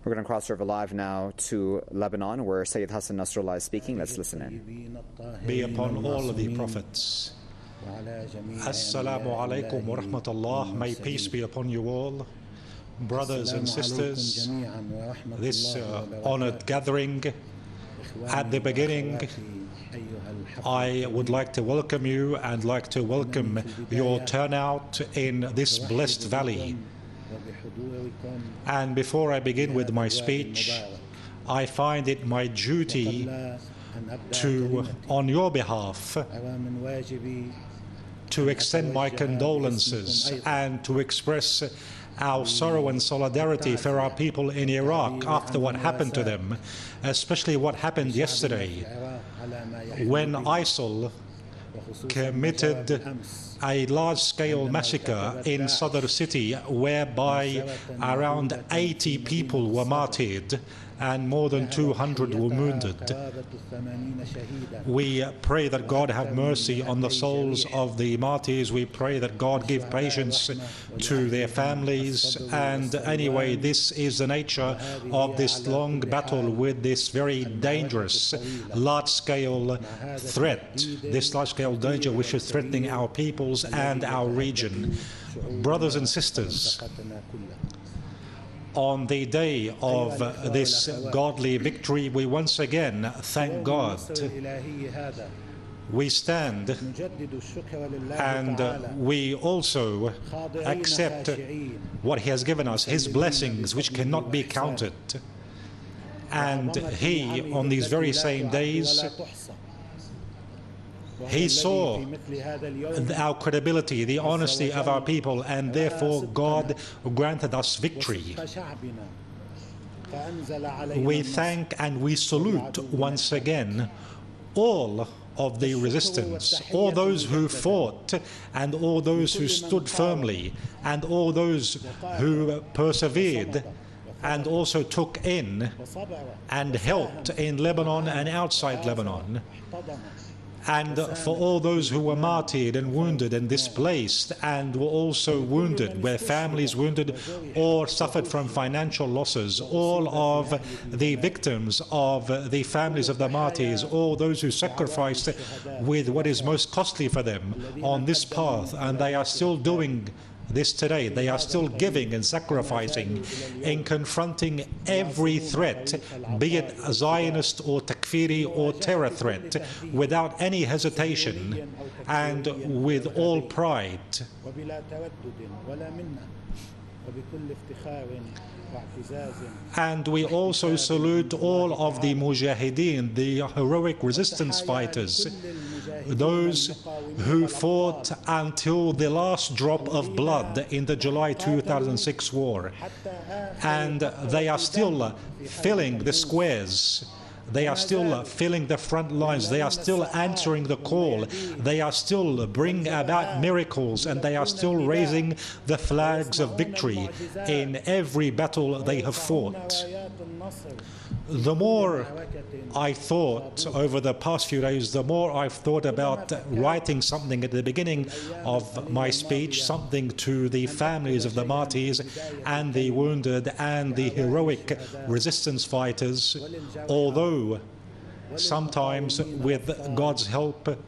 We're going to cross over live now to Lebanon, where Sayyid Hassan Nasrallah is speaking. Let's listen in. Be upon all of the prophets. Assalamu alaikum wa rahmatullah. May peace be upon you all. Brothers and sisters, this honored gathering, at the beginning, I would like to welcome you and like to welcome your turnout in this blessed valley. And before I begin with my speech, I find it my duty to, on your behalf, to extend my condolences and to express our sorrow and solidarity for our people in Iraq after what happened to them, especially what happened yesterday when ISIL committed a large-scale massacre in Sadr city whereby around 80 people were martyred and more than 200 were wounded. We pray that God have mercy on the souls of the martyrs. We pray that God give patience to their families. And anyway, this is the nature of this long battle with this very dangerous large-scale threat, this large-scale danger which is threatening our peoples and our region. Brothers and sisters, on the day of this godly victory, we once again thank God. We stand and we also accept what He has given us, His blessings, which cannot be counted. And He, on these very same days, He saw our credibility, the honesty of our people, and therefore God granted us victory. We thank and we salute once again all of the resistance, all those who fought and all those who stood firmly and all those who persevered and also took in and helped in Lebanon and outside Lebanon. And for all those who were martyred and wounded and displaced and were also wounded, where families wounded or suffered from financial losses, all of the victims of the families of the martyrs, all those who sacrificed with what is most costly for them on this path, and they are still doing this today. They are still giving and sacrificing in confronting every threat, be it a Zionist or Takfiri or terror threat, without any hesitation and with all pride. And we also salute all of the mujahideen, the heroic resistance fighters, those who fought until the last drop of blood in the July 2006 war. And they are still filling the squares. They are still filling the front lines. They are still answering the call. They are still bringing about miracles, and they are still raising the flags of victory in every battle they have fought. The more I thought over the past few days, the more I've thought about writing something at the beginning of my speech, something to the families of the martyrs and the wounded and the heroic resistance fighters, although sometimes with God's help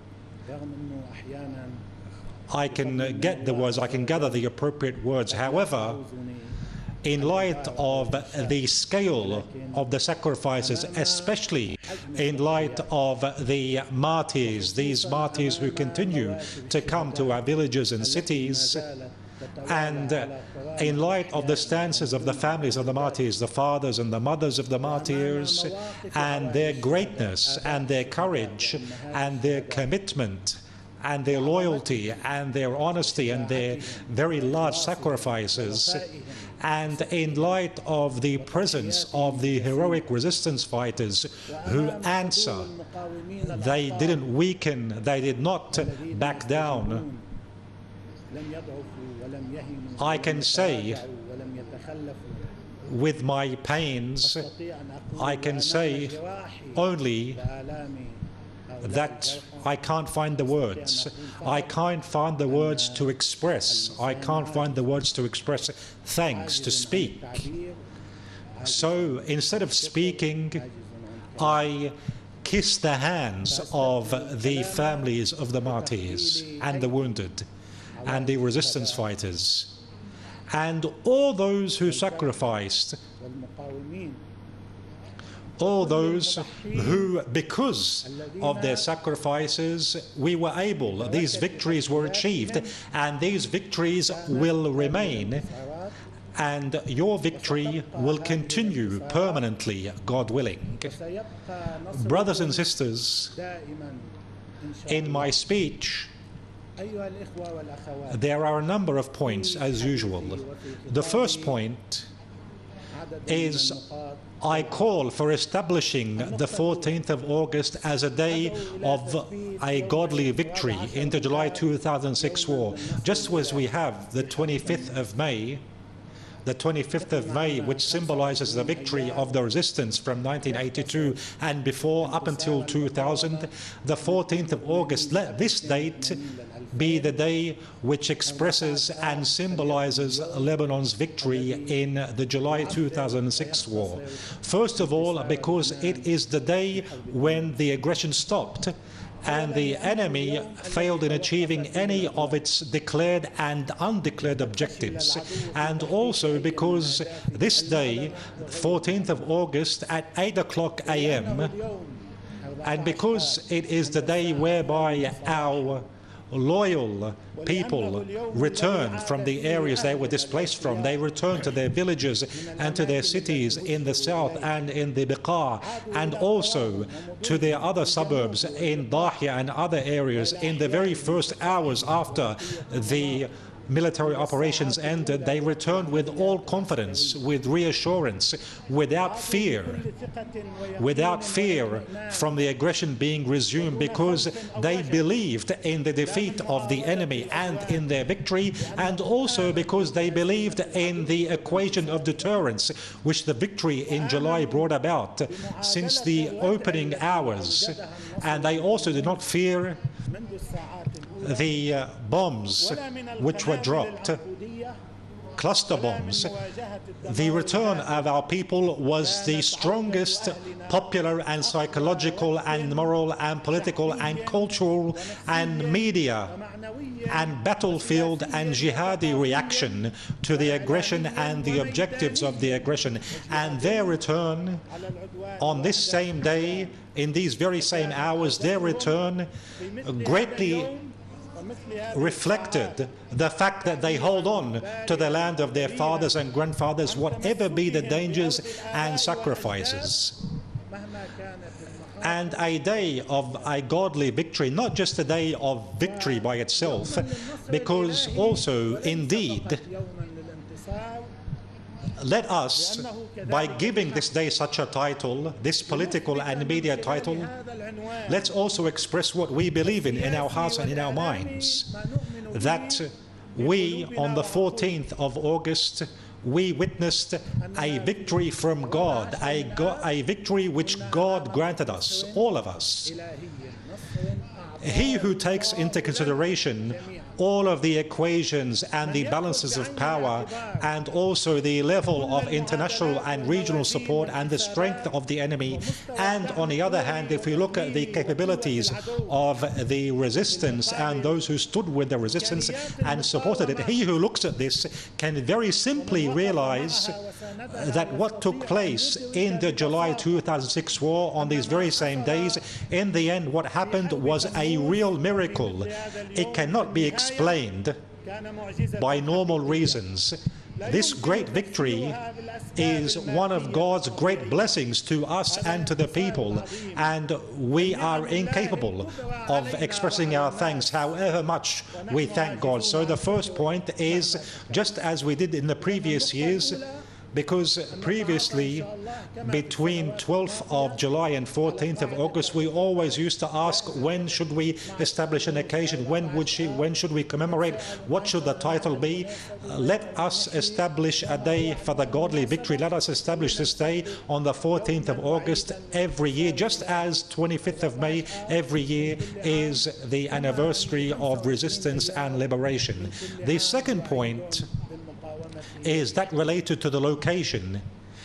I can get the words, I can gather the appropriate words. However, in light of the scale of the sacrifices, especially in light of the martyrs, these martyrs who continue to come to our villages and cities, and in light of the stances of the families of the martyrs, the fathers and the mothers of the martyrs, and their greatness and their courage and their commitment and their loyalty and their honesty and their very large sacrifices, and in light of the presence of the heroic resistance fighters who answer, they didn't weaken, they did not back down. I can say with my pains, I can say only that I can't find the words. I can't find the words to express. I can't find the words to express thanks, to speak. So instead of speaking, I kiss the hands of the families of the martyrs and the wounded and the resistance fighters and all those who sacrificed, all those who, because of their sacrifices, we were able, these victories were achieved, and these victories will remain, and your victory will continue permanently, God willing. Brothers and sisters, in my speech, there are a number of points, as usual. The first point is I call for establishing the 14th of August as a day of a godly victory in the July 2006 war, just as we have the 25th of May, which symbolizes the victory of the resistance from 1982 and before up until 2000. The 14th of August, let this date be the day which expresses and symbolizes Lebanon's victory in the July 2006 war. First of all, because it is the day when the aggression stopped and the enemy failed in achieving any of its declared and undeclared objectives. And also because this day, 14th of August at 8:00 a.m., and because it is the day whereby our loyal people returned from the areas they were displaced from. They returned to their villages and to their cities in the south and in the Beqa, and also to their other suburbs in Dahia and other areas in the very first hours after the military operations ended. They returned with all confidence, with reassurance, without fear from the aggression being resumed, because they believed in the defeat of the enemy and in their victory, and also because they believed in the equation of deterrence which the victory in July brought about since the opening hours. And they also did not fear the bombs which were dropped, cluster bombs. The return of our people was the strongest popular and psychological and moral and political and cultural and media and battlefield and jihadi reaction to the aggression and the objectives of the aggression. And their return on this same day, in these very same hours, their return greatly reflected the fact that they hold on to the land of their fathers and grandfathers, whatever be the dangers and sacrifices. And a day of a godly victory, not just a day of victory by itself, because also, indeed, let us, by giving this day such a title, this political and media title, let's also express what we believe in our hearts and in our minds. That we, on the 14th of August, we witnessed a victory from God, a victory which God granted us, all of us. He who takes into consideration all of the equations and the balances of power, and also the level of international and regional support and the strength of the enemy. And on the other hand, if we look at the capabilities of the resistance and those who stood with the resistance and supported it, he who looks at this can very simply realize that what took place in the July 2006 war on these very same days, in the end what happened was a real miracle. It cannot be explained by normal reasons. This great victory is one of God's great blessings to us and to the people, and we are incapable of expressing our thanks however much we thank God. So the first point is, just as we did in the previous years, because previously, between 12th of July and 14th of August, we always used to ask, when should we establish an occasion? When should we commemorate? What should the title be? Let us establish a day for the godly victory. Let us establish this day on the 14th of August every year, just as 25th of May every year is the anniversary of resistance and liberation. The second point is that related to the location.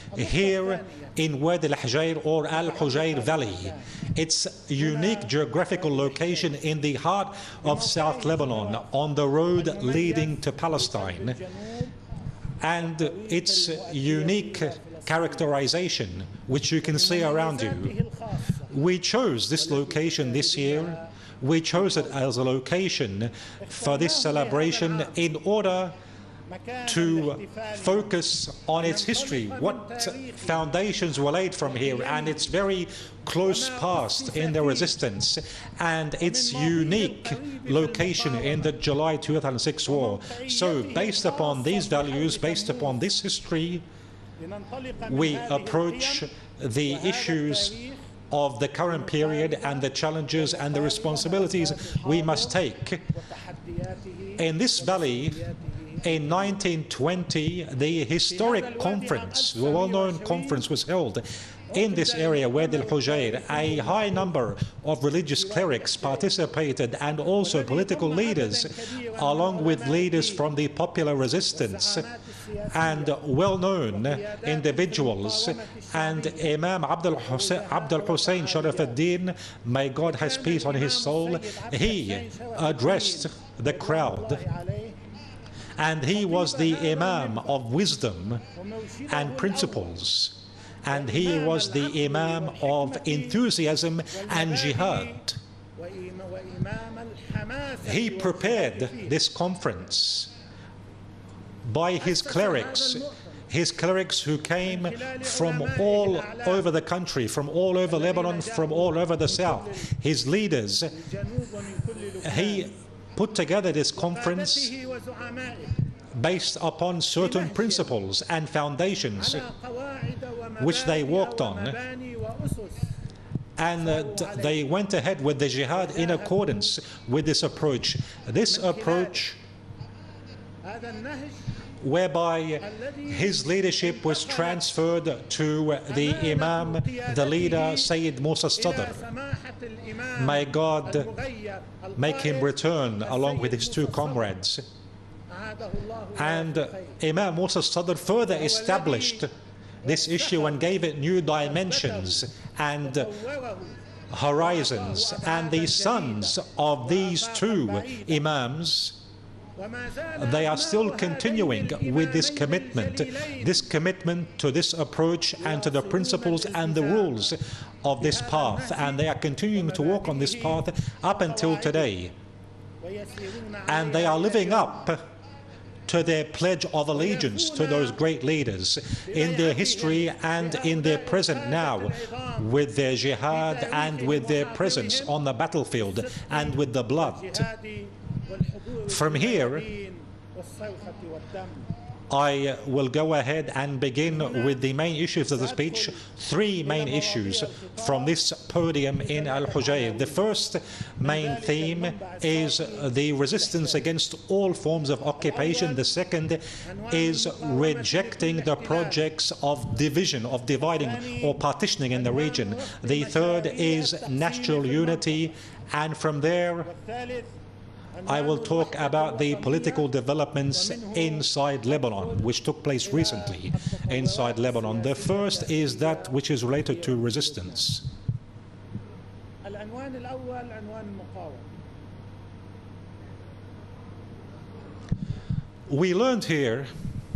here in Wadi al-Hujayr or Al-Hujayr Valley. It's a unique geographical location in the heart of South Lebanon on the road leading to Palestine. And its unique characterization, which you can see around you. We chose this location this year. We chose it as a location for this celebration in order to focus on its history, what foundations were laid from here, and its very close past in the resistance, and its unique location in the July 2006 war. So based upon these values, based upon this history, we approach the issues of the current period and the challenges and the responsibilities we must take. In this valley, in 1920, the historic conference, the well-known conference, was held in this area, Wadi al-Hujayr. A high number of religious clerics participated, and also political leaders, along with leaders from the popular resistance and well-known individuals. And Imam Abdul Hussein Sharaf ad-Din, may God has peace on his soul, he addressed the crowd. And he was the Imam of wisdom and principles. And he was the Imam of enthusiasm and jihad. He prepared this conference by his clerics who came from all over the country, from all over Lebanon, from all over the south. His leaders, he put together this conference based upon certain principles and foundations which they walked on, and they went ahead with the jihad in accordance with this approach. This approach whereby his leadership was transferred to the Imam, the leader, Sayyid Musa Sadr. May God make him return along with his two comrades. And Imam Musa Sadr further established this issue and gave it new dimensions and horizons. And the sons of these two Imams, they are still continuing with this commitment to this approach and to the principles and the rules of this path. And they are continuing to walk on this path up until today. And they are living up to their pledge of allegiance to those great leaders in their history and in their present now, with their jihad and with their presence on the battlefield and with the blood. From here, I will go ahead and begin with the main issues of the speech. Three main issues from this podium in Al-Hujayr. The first main theme is the resistance against all forms of occupation. The second is rejecting the projects of division, of dividing or partitioning in the region. The third is national unity, and from there I will talk about the political developments inside Lebanon, which took place recently inside Lebanon. The first is that which is related to resistance. We learned here,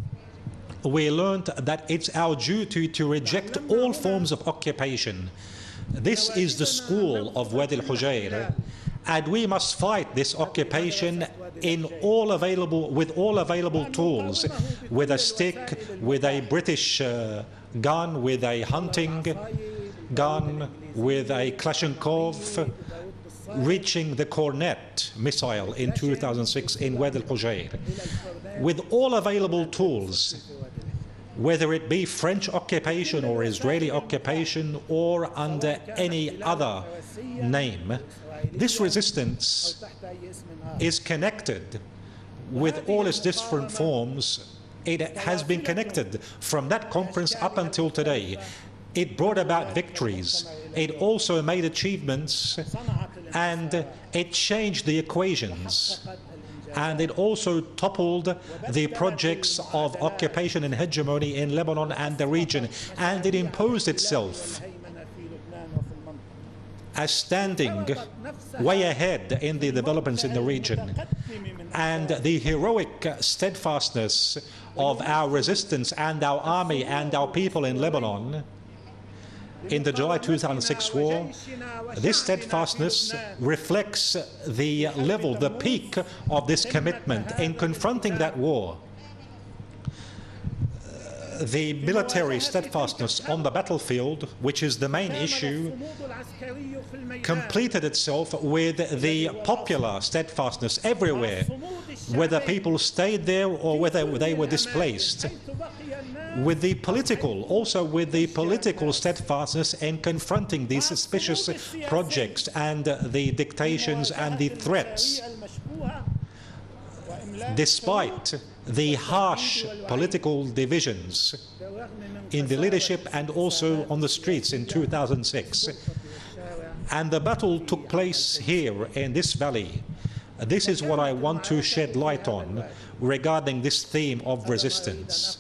that it's our duty to reject all forms of occupation. This is the school of Wadi al-Hujayr. And we must fight this occupation with all available tools, with a stick, with a British gun, with a hunting gun, with a Kalashnikov, reaching the Cornet missile in 2006 in Wadi al-Hujayr. With all available tools, whether it be French occupation or Israeli occupation or under any other name, this resistance is connected with all its different forms. It has been connected from that conference up until today. It brought about victories. It also made achievements, and it changed the equations. and it also toppled the projects of occupation and hegemony in Lebanon and the region, and it imposed itself as standing way ahead in the developments in the region. And the heroic steadfastness of our resistance and our army and our people in Lebanon in the July 2006 war, this steadfastness reflects the level, the peak of this commitment in confronting that war. The military steadfastness on the battlefield, which is the main issue, completed itself with the popular steadfastness everywhere, whether people stayed there or whether they were displaced. With the political, also with the political steadfastness in confronting these suspicious projects and the dictations and the threats, despite the harsh political divisions in the leadership and also on the streets in 2006. And the battle took place here in this valley. This is what I want to shed light on regarding this theme of resistance.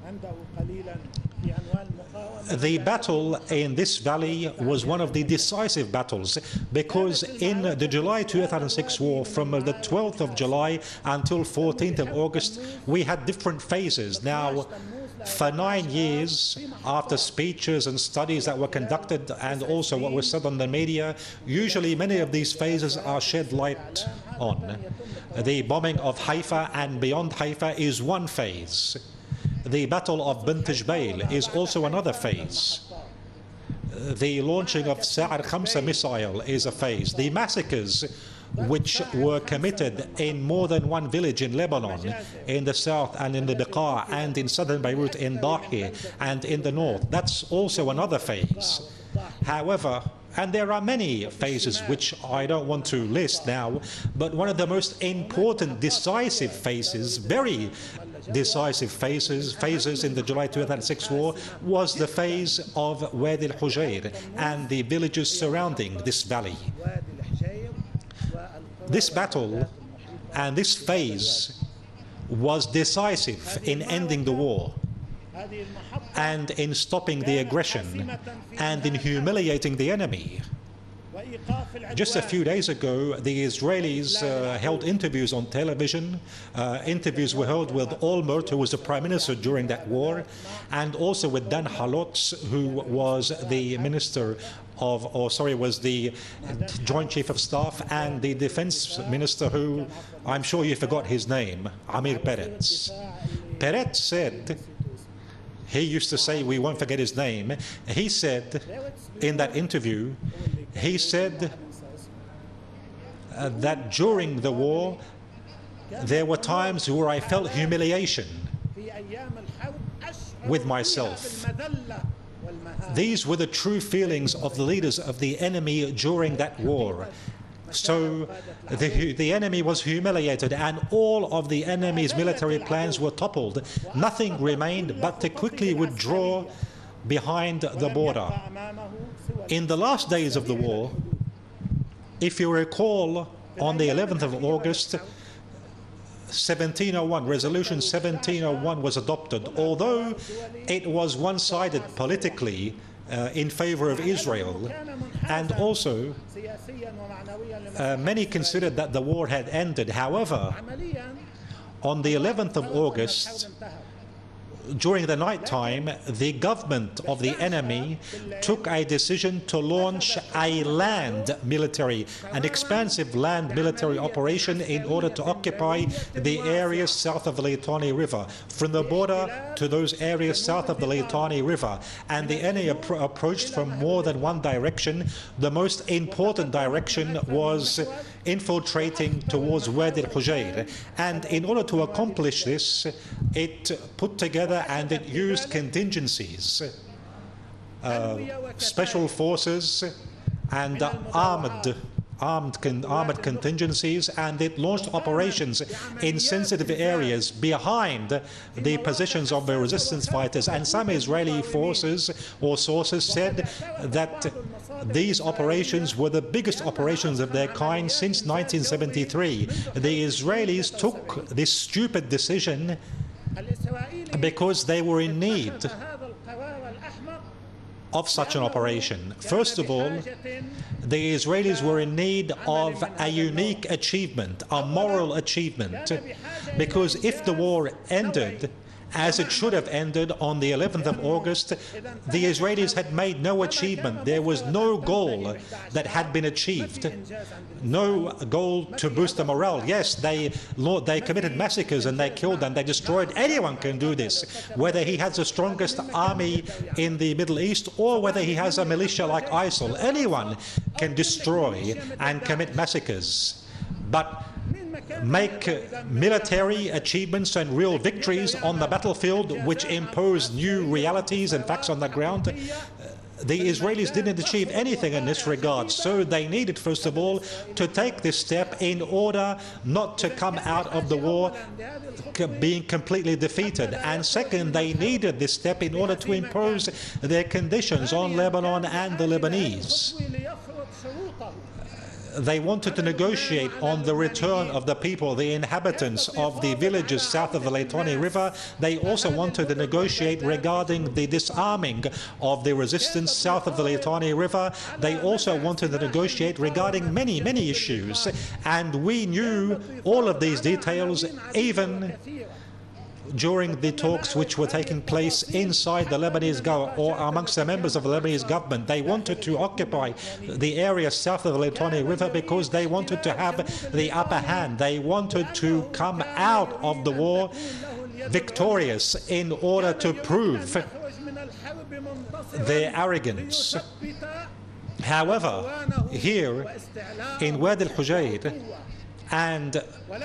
The battle in this valley was one of the decisive battles because in the July 2006 war, from the 12th of July until 14th of August, we had different phases. Now, for 9 years, after speeches and studies that were conducted and also what was said on the media, usually many of these phases are shed light on. The bombing of Haifa and beyond Haifa is one phase. The Battle of Bint Jbayl is also another phase. The launching of Sa'ar Khamsa missile is a phase. The massacres which were committed in more than one village in Lebanon, in the south and in the Beqa, and in southern Beirut, in Dahi, and in the north, that's also another phase. However, and there are many phases which I don't want to list now, but one of the most important decisive phases, very decisive phases in the July 2006 war was the phase of Wadi al-Hujayr and the villages surrounding this valley. This battle and this phase was decisive in ending the war and in stopping the aggression and in humiliating the enemy. Just a few days ago, the Israelis held interviews on television. Interviews were held with Olmert, who was the prime minister during that war, and also with Dan Halotz, who was the minister of, was the Joint Chief of Staff, and the defense minister, who I'm sure you forgot his name, Amir Peretz. Peretz said, he used to say, we won't forget his name, he said in that interview, he said that during the war there were times where I felt humiliation with myself. These were the true feelings of the leaders of the enemy during that war. So the enemy was humiliated and all of the enemy's military plans were toppled. Nothing remained but to quickly withdraw behind the border. In the last days of the war, if you recall, on the 11th of August, 1701, Resolution 1701 was adopted, although it was one-sided politically in favor of Israel, and also many considered that the war had ended. However, on the 11th of August, during the night time, the government of the enemy took a decision to launch a land military, an expansive land military operation in order to occupy the areas south of the Litani River, from the border to those areas south of the Litani River. And the enemy approached from more than one direction. The most important direction was infiltrating towards Wadi al-Hujayr. And in order to accomplish this, it put together and it used contingencies, special forces and armored contingencies, and it launched operations in sensitive areas behind the positions of the resistance fighters. And some Israeli forces or sources said that these operations were the biggest operations of their kind since 1973. The Israelis took this stupid decision because they were in need of such an operation. First of all, the Israelis were in need of a unique achievement, a moral achievement, because if the war ended as it should have ended on the 11th of August, the Israelis had made no achievement. There was no goal that had been achieved, no goal to boost the morale. Yes, they committed massacres and they killed and they destroyed. Anyone can do this, whether he has the strongest army in the Middle East or whether he has a militia like ISIL. Anyone can destroy and commit massacres. But make military achievements and real victories on the battlefield which impose new realities and facts on the ground, the Israelis didn't achieve anything in this regard. So they needed, first of all, to take this step in order not to come out of the war being completely defeated. And second, they needed this step in order to impose their conditions on Lebanon and the Lebanese. They wanted to negotiate on the return of the people, the inhabitants of the villages south of the Litani River. They also wanted to negotiate regarding the disarming of the resistance south of the Litani River. They also wanted to negotiate regarding many, many issues. And we knew all of these details even during the talks which were taking place inside the Lebanese government or amongst the members of the Lebanese government. They wanted to occupy the area south of the Litani River because they wanted to have the upper hand. They wanted to come out of the war victorious in order to prove their arrogance. However, here in Wadi al-Hujayr and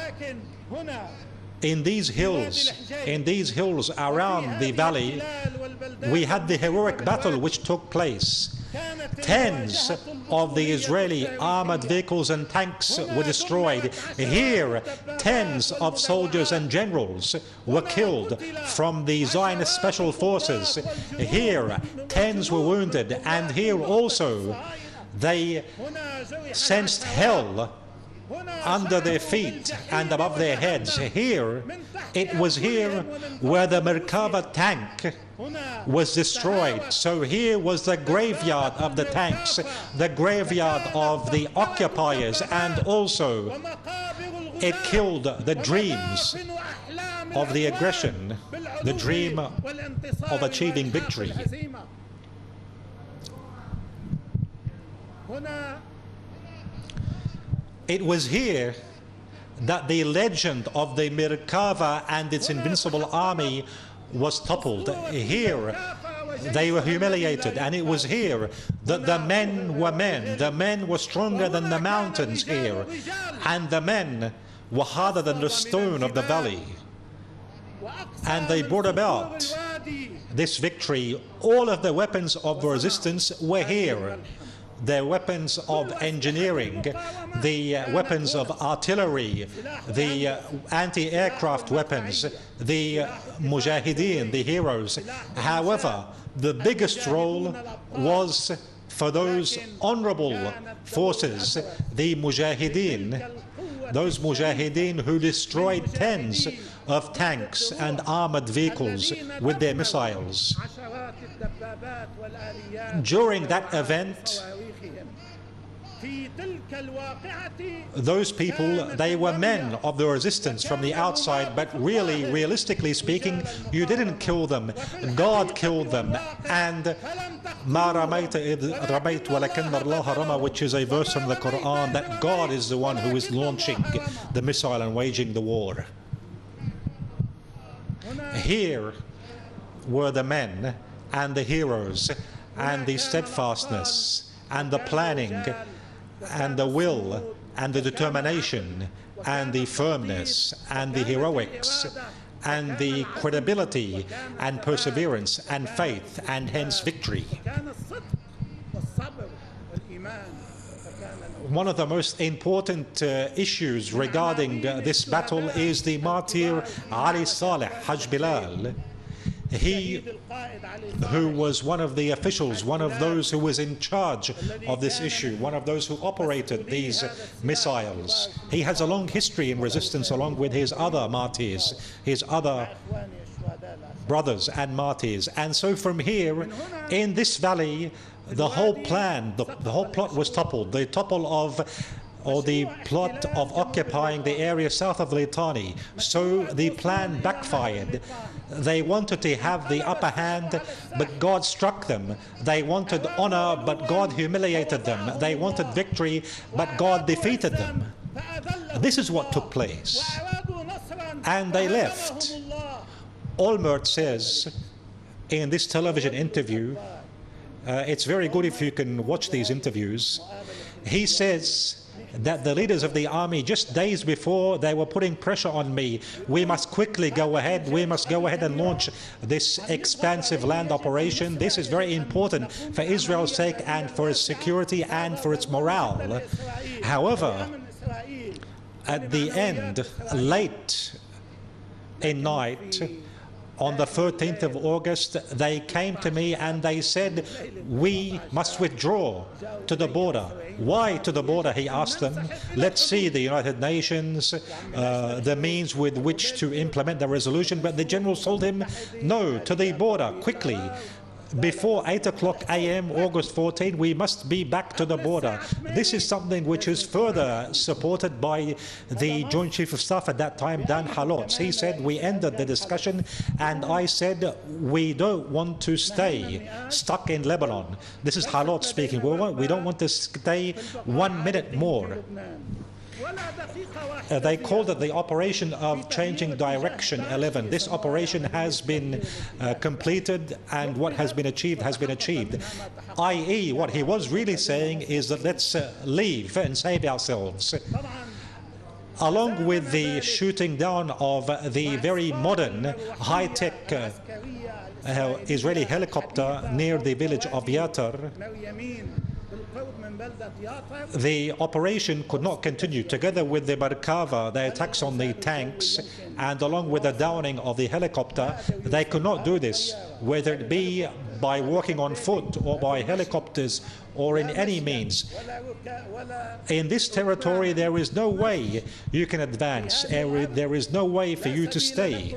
in these hills around the valley, we had the heroic battle which took place. Tens of the Israeli armored vehicles and tanks were destroyed. Here, tens of soldiers and generals were killed from the Zionist special forces. Here, tens were wounded, and here also they sensed hell under their feet and above their heads. Here, it was here where the Merkava tank was destroyed. So here was the graveyard of the tanks, the graveyard of the occupiers, and also it killed the dreams of the aggression, the dream of achieving victory. It was here that the legend of the Merkava and its invincible army was toppled. Here they were humiliated, and it was here that the men were men. The men were stronger than the mountains here, and the men were harder than the stone of the valley. And they brought about this victory. All of the weapons of resistance were here. The weapons of engineering, the weapons of artillery, the anti-aircraft weapons, the mujahideen, the heroes. However, the biggest role was for those honorable forces, the mujahideen, those mujahideen who destroyed tens of tanks and armored vehicles with their missiles. During that event, those people, they were men of the resistance from the outside, but really, realistically speaking, you didn't kill them. God killed them. And Ma ramayta idh ramayt walakinna Allah rama, which is a verse from the Quran, that God is the one who is launching the missile and waging the war. Here were the men and the heroes and the steadfastness and the planning and the will and the determination and the firmness and the heroics and the credibility and perseverance and faith and hence victory. One of the most important issues regarding this battle is the martyr Ali Saleh Haj Bilal. he who was one of the officials, one of those who was in charge of this issue, one of those who operated these missiles. He has a long history in resistance along with his other martyrs, his other brothers and martyrs. And so from here, in this valley, the whole plan, the whole plot was toppled. The plot of occupying the area south of Litani. So the plan backfired. They wanted to have the upper hand, but God struck them. They wanted honor, but God humiliated them. They wanted victory, but God defeated them. This is what took place. And they left. Olmert says in this television interview, it's very good if you can watch these interviews, he says that the leaders of the army, just days before, they were putting pressure on me. We must quickly go ahead. We must go ahead and launch this expansive land operation. This is very important for Israel's sake and for its security and for its morale. However, at the end, late in night, on the 13th of August, they came to me and they said, we must withdraw to the border. Why to the border, he asked them. Let's see the United Nations, the means with which to implement the resolution. But the generals told him, no, to the border, quickly. Before 8 o'clock a.m., August 14, we must be back to the border. This is something which is further supported by the Joint Chief of Staff at that time, Dan Halotz. He said, we ended the discussion, and I said, we don't want to stay stuck in Lebanon. This is Halotz speaking. We don't want to stay 1 minute more. They called it the operation of changing direction 11. This operation has been completed, and what has been achieved has been achieved. I.e., what he was really saying is that let's leave and save ourselves. Along with the shooting down of the very modern, high-tech Israeli helicopter near the village of Yatar, the operation could not continue. Together with the Merkava, the attacks on the tanks, and along with the downing of the helicopter, they could not do this, whether it be by walking on foot or by helicopters or in any means. In this territory, there is no way you can advance. There is no way for you to stay.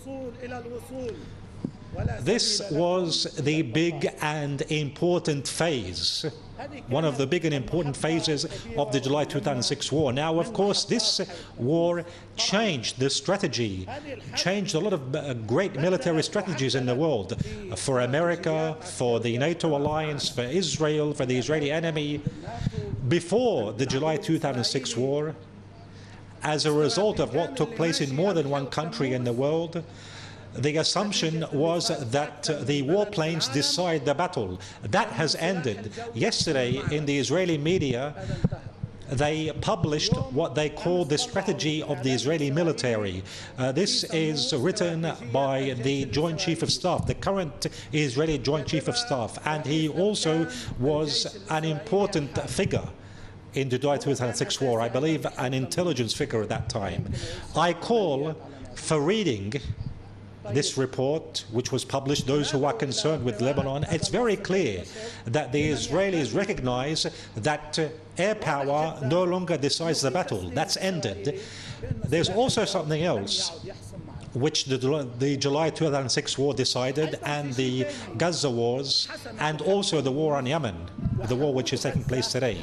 This was the big and important phase, one of the big and important phases of the July 2006 war. Now, of course, this war changed the strategy, changed a lot of great military strategies in the world, for America, for the NATO alliance, for Israel, for the Israeli enemy. Before the July 2006 war, as a result of what took place in more than one country in the world, the assumption was that the warplanes decide the battle. That has ended. Yesterday, in the Israeli media, they published what they call the strategy of the Israeli military. This is written by the Joint Chief of Staff, the current Israeli Joint Chief of Staff, and he also was an important figure in the July 2006 war, I believe an intelligence figure at that time. I call for reading this report, which was published, those who are concerned with Lebanon. It's very clear that the Israelis recognize that air power no longer decides the battle. That's ended. There's also something else which the July 2006 war decided, and the Gaza wars, and also the war on Yemen, the war which is taking place today.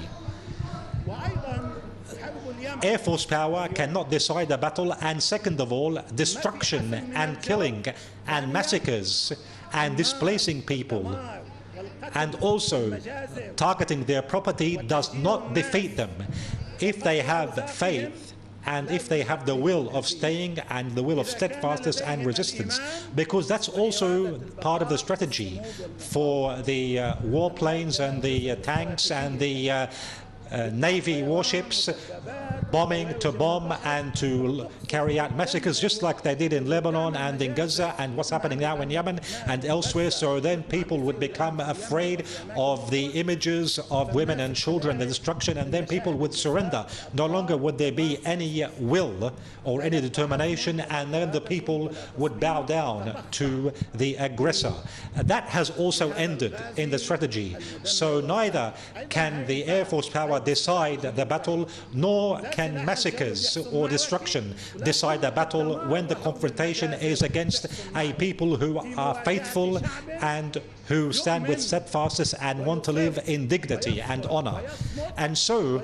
Air force power cannot decide the battle, and second of all, destruction and killing and massacres and displacing people and also targeting their property does not defeat them. If they have faith and if they have the will of staying and the will of steadfastness and resistance, because that's also part of the strategy for the warplanes and the tanks and the Navy warships, bombing to bomb and to carry out massacres just like they did in Lebanon and in Gaza and what's happening now in Yemen and elsewhere. So then people would become afraid of the images of women and children, the destruction, and then people would surrender. No longer would there be any will or any determination, and then the people would bow down to the aggressor. That has also ended in the strategy. So neither can the Air Force power decide the battle, nor can massacres or destruction decide the battle when the confrontation is against a people who are faithful and who stand with steadfastness and want to live in dignity and honor. And so,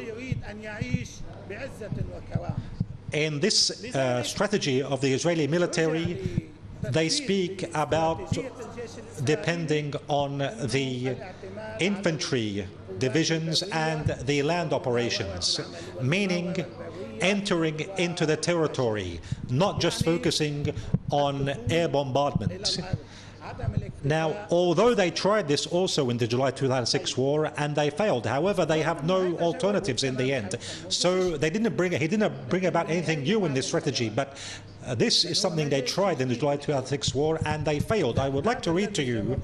in this strategy of the Israeli military, they speak about depending on the infantry divisions and the land operations, meaning entering into the territory, not just focusing on air bombardment. Now, although they tried this also in the July 2006 war and they failed, however, they have no alternatives in the end. So he didn't bring about anything new in this strategy, but this is something they tried in the July 2006 war and they failed. I would like to read to you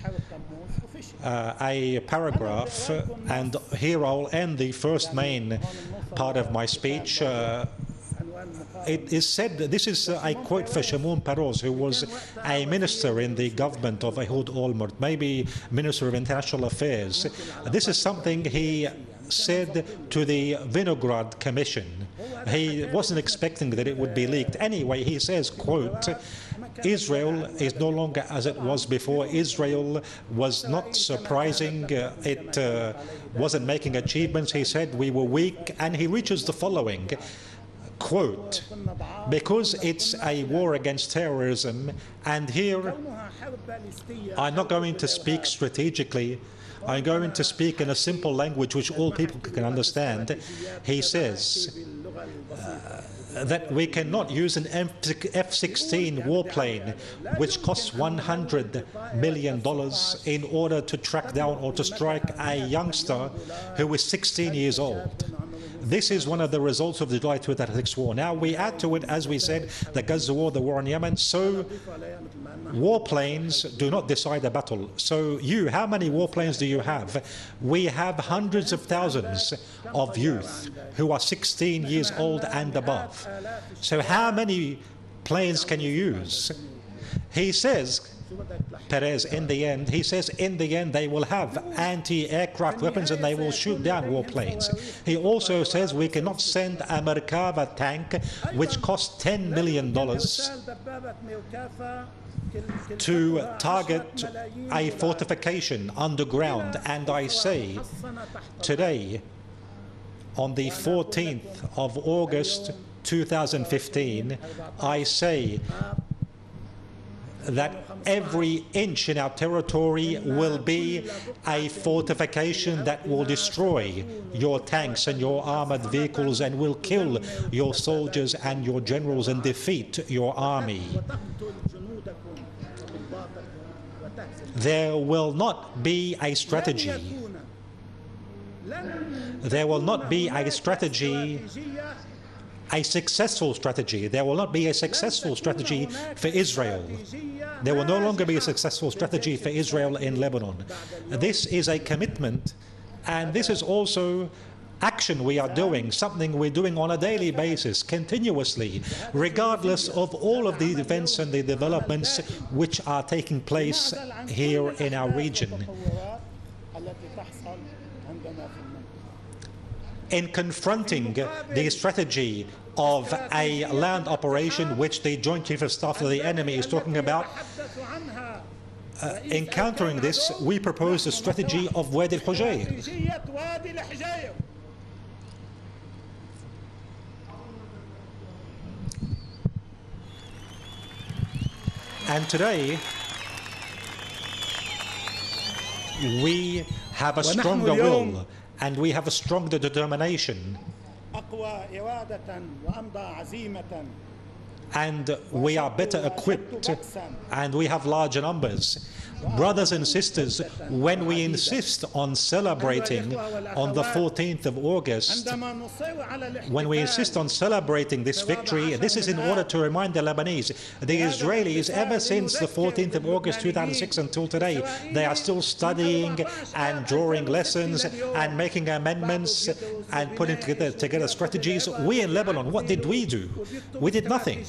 a paragraph, and here I'll end the first main part of my speech. It is said, this is a quote for Shimon Peres, who was a minister in the government of Ehud Olmert, maybe Minister of International Affairs. This is something he said to the Vinograd Commission. He wasn't expecting that it would be leaked. Anyway, he says, quote, Israel is no longer as it was before. Israel was not surprising. It wasn't making achievements. He said we were weak. And he reaches the following, quote, because it's a war against terrorism, and here I'm not going to speak strategically, I'm going to speak in a simple language which all people can understand. He says that we cannot use an F-16 warplane which costs $100 million in order to track down or to strike a youngster who is 16 years old. This is one of the results of the July 2006 war. Now, we add to it, as we said, the Gaza war, the war in Yemen. So warplanes do not decide the battle. So how many warplanes do you have? We have hundreds of thousands of youth who are 16 years old and above. So how many planes can you use? He says, Peres, in the end, he says in the end they will have anti-aircraft weapons and they will shoot down warplanes. He also says we cannot send a Merkava tank which costs $10 million to target a fortification underground. And I say today, on the 14th of August 2015, I say that every inch in our territory will be a fortification that will destroy your tanks and your armored vehicles and will kill your soldiers and your generals and defeat your army. There will not be a strategy. There will not be a strategy, a successful strategy. There will not be a successful strategy for Israel. There will no longer be a successful strategy for Israel in Lebanon. This is a commitment, and this is also action we are doing, something we're doing on a daily basis, continuously, regardless of all of the events and the developments which are taking place here in our region. In confronting the strategy of a land operation which the Joint Chief of Staff of the enemy is talking about, in countering this, we propose the strategy of Wadi al-Hujayr. And today, we have a stronger will and we have a stronger determination. And we are better equipped and we have larger numbers. Brothers and sisters, when we insist on celebrating on the 14th of August, when we insist on celebrating this victory, this is in order to remind the Lebanese, the Israelis, ever since the 14th of August 2006 until today, they are still studying and drawing lessons and making amendments and putting together strategies. We in Lebanon, what did we do? We did nothing.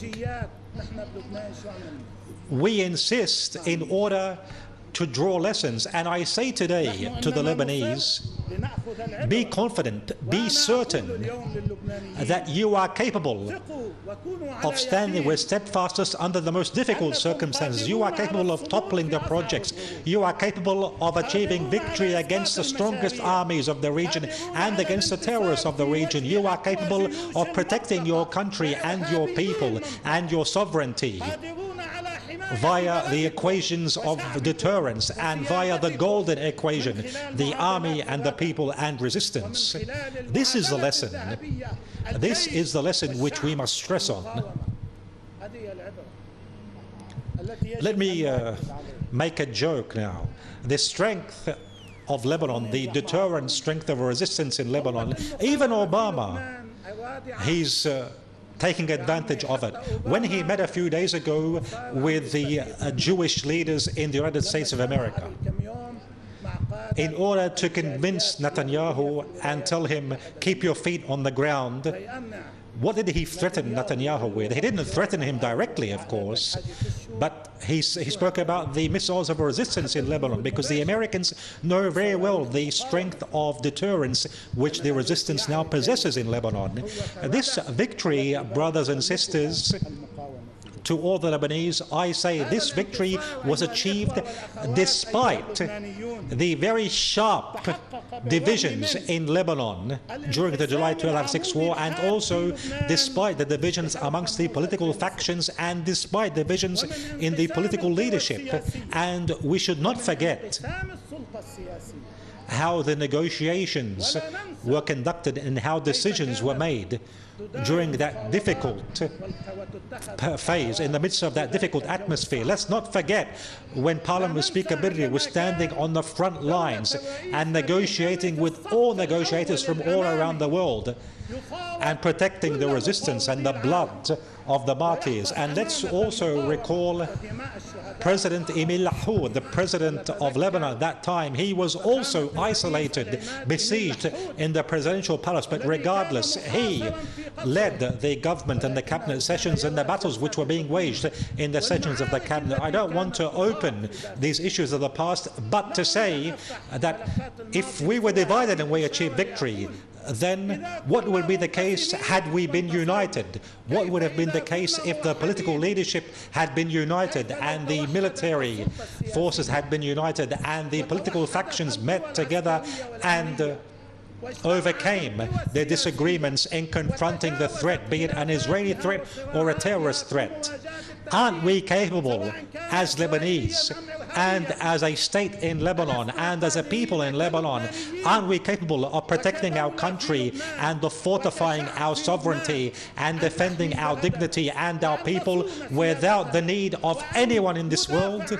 We insist in order to draw lessons, and I say today to the Lebanese, be confident, be certain that you are capable of standing with steadfastness under the most difficult circumstances. You are capable of toppling the projects. You are capable of achieving victory against the strongest armies of the region and against the terrorists of the region. You are capable of protecting your country and your people and your sovereignty via the equations of deterrence and via the golden equation, the army and the people and resistance. This is the lesson. This is the lesson which we must stress on. Let me make a joke now. The strength of Lebanon, the deterrent strength of resistance in Lebanon, even Obama, he's taking advantage of it. When he met a few days ago with the Jewish leaders in the United States of America, in order to convince Netanyahu and tell him, keep your feet on the ground, what did he threaten Netanyahu with? He didn't threaten him directly, of course, but he spoke about the missiles of resistance in Lebanon, because the Americans know very well the strength of deterrence which the resistance now possesses in Lebanon. This victory, brothers and sisters, to all the Lebanese, I say this victory was achieved despite the very sharp divisions in Lebanon during the July 2006 war, and also despite the divisions amongst the political factions and despite divisions in the political leadership. And we should not forget how the negotiations were conducted and how decisions were made during that difficult phase, in the midst of that difficult atmosphere. Let's not forget when Parliament Speaker Birri was standing on the front lines and negotiating with all negotiators from all around the world and protecting the resistance and the blood of the martyrs. And let's also recall President Emil Lahoud, the president of Lebanon at that time. He was also isolated, besieged in the presidential palace, but regardless, he led the government and the cabinet sessions and the battles which were being waged in the sessions of the cabinet. I don't want to open these issues of the past, but to say that if we were divided and we achieved victory, then what would be the case had we been united? What would have been the case if the political leadership had been united and the military forces had been united and the political factions met together and overcame their disagreements in confronting the threat, be it an Israeli threat or a terrorist threat? Aren't we capable as Lebanese and as a state in Lebanon and as a people in Lebanon, aren't we capable of protecting our country and of fortifying our sovereignty and defending our dignity and our people without the need of anyone in this world?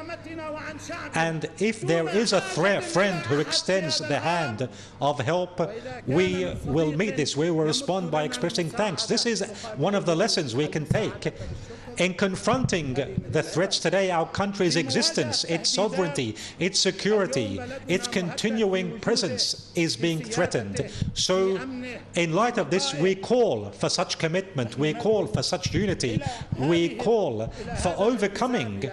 And if there is a friend who extends the hand of help, we will meet this. We will respond by expressing thanks. This is one of the lessons we can take. In confronting the threats today, our country's existence, its sovereignty, its security, its continuing presence is being threatened. So, in light of this, we call for such commitment, we call for such unity, we call for overcoming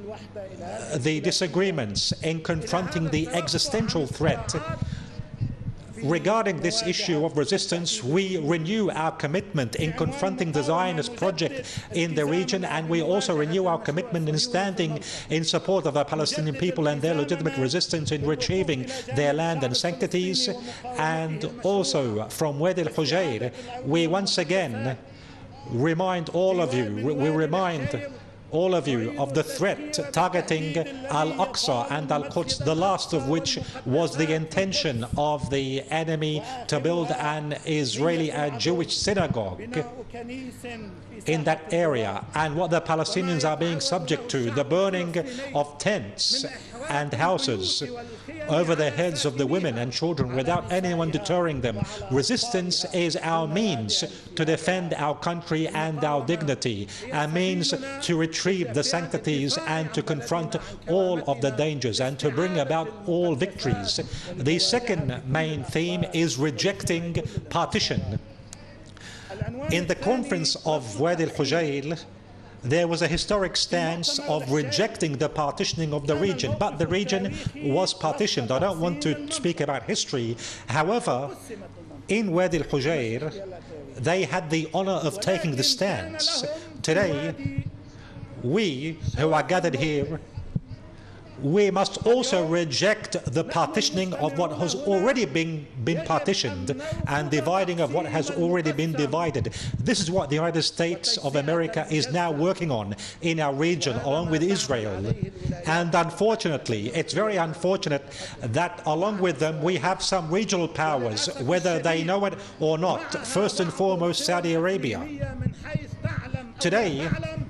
the disagreements in confronting the existential threat. Regarding this issue of resistance, we renew our commitment in confronting the Zionist project in the region, and we also renew our commitment in standing in support of the Palestinian people and their legitimate resistance in retrieving their land and sanctities. And also from Wadi al-Hujayr, we once again remind all of you, we remind all of you, of the threat targeting Al-Aqsa and Al-Quds, the last of which was the intention of the enemy to build an Israeli, a Jewish synagogue in that area, and what the Palestinians are being subject to, the burning of tents and houses over the heads of the women and children without anyone deterring them. Resistance is our means to defend our country and our dignity, a means to retrieve the sanctities and to confront all of the dangers and to bring about all victories. The second main theme is rejecting partition. In the conference of Wadi al-Hujayl, there was a historic stance of rejecting the partitioning of the region, but the region was partitioned. I don't want to speak about history. However, in Wadi al-Hujayl, they had the honor of taking the stance. Today, we who are gathered here, we must also reject the partitioning of what has already been partitioned and dividing of what has already been divided. This is what the United States of America is now working on in our region along with Israel. And unfortunately, it's very unfortunate that along with them we have some regional powers, whether they know it or not. First and foremost, Saudi Arabia. Today,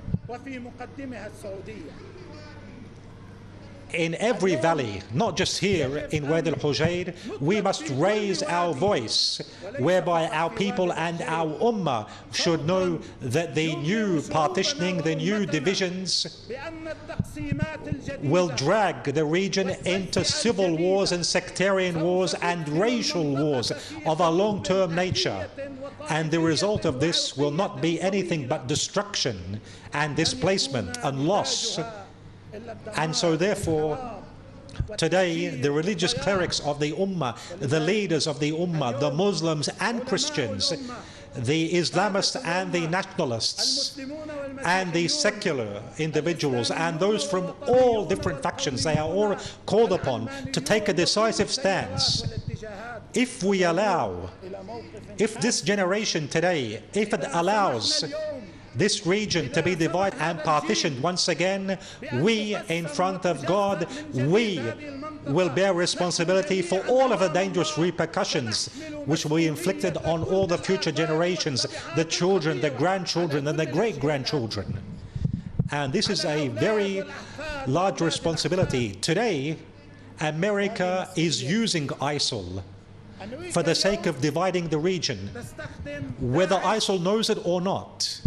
in every valley, not just here in Wadi al-Hujayl, we must raise our voice, whereby our people and our ummah should know that the new partitioning, the new divisions will drag the region into civil wars and sectarian wars and racial wars of a long-term nature. And the result of this will not be anything but destruction and displacement and loss. And so therefore, today, the religious clerics of the Ummah, the leaders of the Ummah, the Muslims and Christians, the Islamists and the nationalists, and the secular individuals, and those from all different factions, they are all called upon to take a decisive stance. If we allow, if this generation today, if it allows this region to be divided and partitioned once again, we, in front of God, we will bear responsibility for all of the dangerous repercussions which will be inflicted on all the future generations, the children, the grandchildren, and the great-grandchildren. And this is a very large responsibility. Today, America is using ISIL for the sake of dividing the region, whether ISIL knows it or not.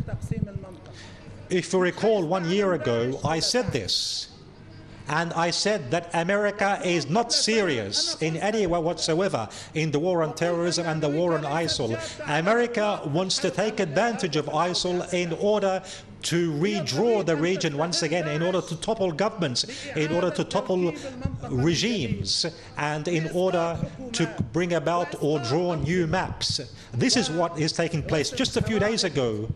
If you recall, 1 year ago, I said this, and I said that America is not serious in any way whatsoever in the war on terrorism and the war on ISIL. America wants to take advantage of ISIL in order to redraw the region once again, in order to topple governments, in order to topple regimes, and in order to bring about or draw new maps. This is what is taking place. Just a few days ago,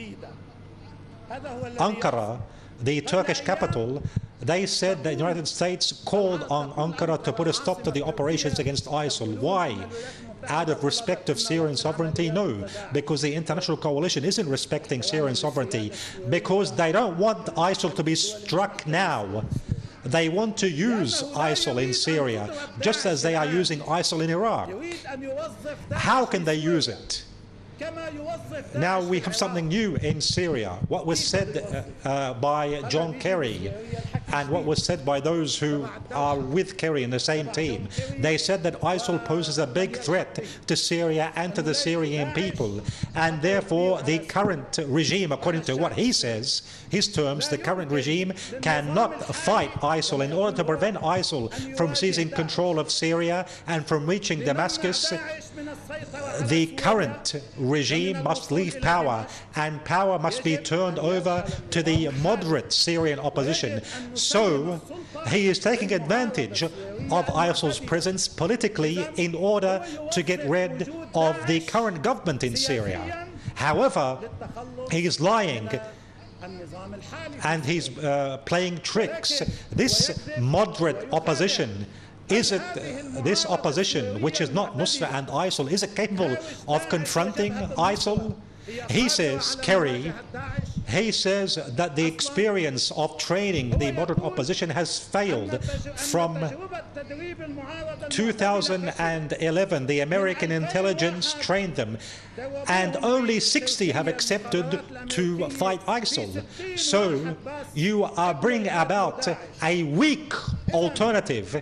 Ankara, the Turkish capital, they said that the United States called on Ankara to put a stop to the operations against ISIL. Why? Out of respect of Syrian sovereignty? No, because the international coalition isn't respecting Syrian sovereignty, because they don't want ISIL to be struck now. They want to use ISIL in Syria, just as they are using ISIL in Iraq. How can they use it? Now we have something new in Syria. What was said by John Kerry and what was said by those who are with Kerry in the same team, they said that ISIL poses a big threat to Syria and to the Syrian people, and therefore the current regime, according to what he says, his terms, the current regime cannot fight ISIL. In order to prevent ISIL from seizing control of Syria and from reaching Damascus, the current regime must leave power, and power must be turned over to the moderate Syrian opposition. So he is taking advantage of ISIL's presence politically in order to get rid of the current government in Syria. However, he is lying and he's playing tricks. This moderate opposition, is it this opposition, which is not Nusra and ISIL, is it capable of confronting ISIL? He says, Kerry, He says that the experience of training the moderate opposition has failed. From 2011, the American intelligence trained them, and only 60 have accepted to fight ISIL. So you are bringing about a weak alternative.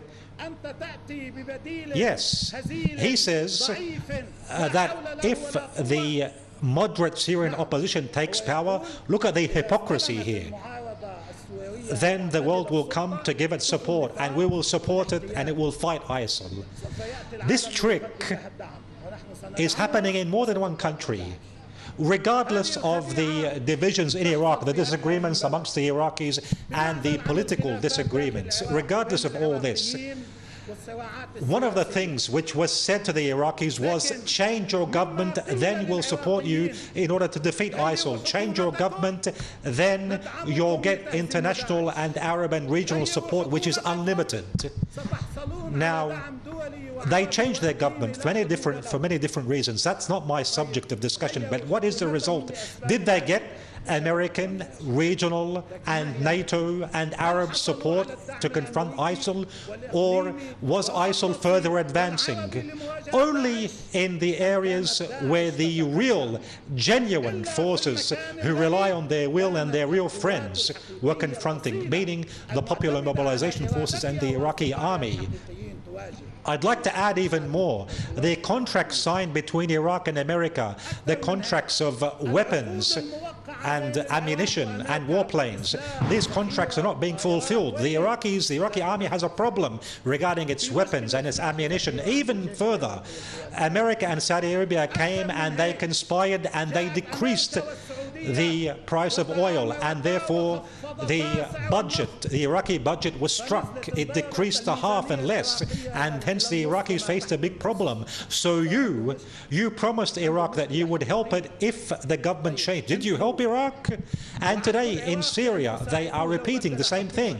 Yes, he says that if the moderate Syrian opposition takes power, look at the hypocrisy here, then the world will come to give it support, and we will support it, and it will fight ISIL. This trick is happening in more than one country. Regardless of the divisions in Iraq, the disagreements amongst the Iraqis and the political disagreements, regardless of all this, one of the things which was said to the Iraqis was, change your government, then we'll support you in order to defeat ISIL. Change your government, then you'll get international and Arab and regional support, which is unlimited. Now, they changed their government for many different reasons. That's not my subject of discussion, but what is the result? Did they get American, regional, and NATO and Arab support to confront ISIL, or was ISIL further advancing? Only in the areas where the real, genuine forces who rely on their will and their real friends were confronting, meaning the Popular Mobilization Forces and the Iraqi army. I'd like to add even more. The contracts signed between Iraq and America, the contracts of weapons and ammunition and warplanes, these contracts are not being fulfilled. The Iraqi army has a problem regarding its weapons and its ammunition. Even further, America and Saudi Arabia came and they conspired and they decreased the price of oil, and therefore the Iraqi budget was struck. It decreased to half and less, and hence the Iraqis faced a big problem. So you promised Iraq that you would help it if the government changed. Did you help Iraq? And today in Syria they are repeating the same thing.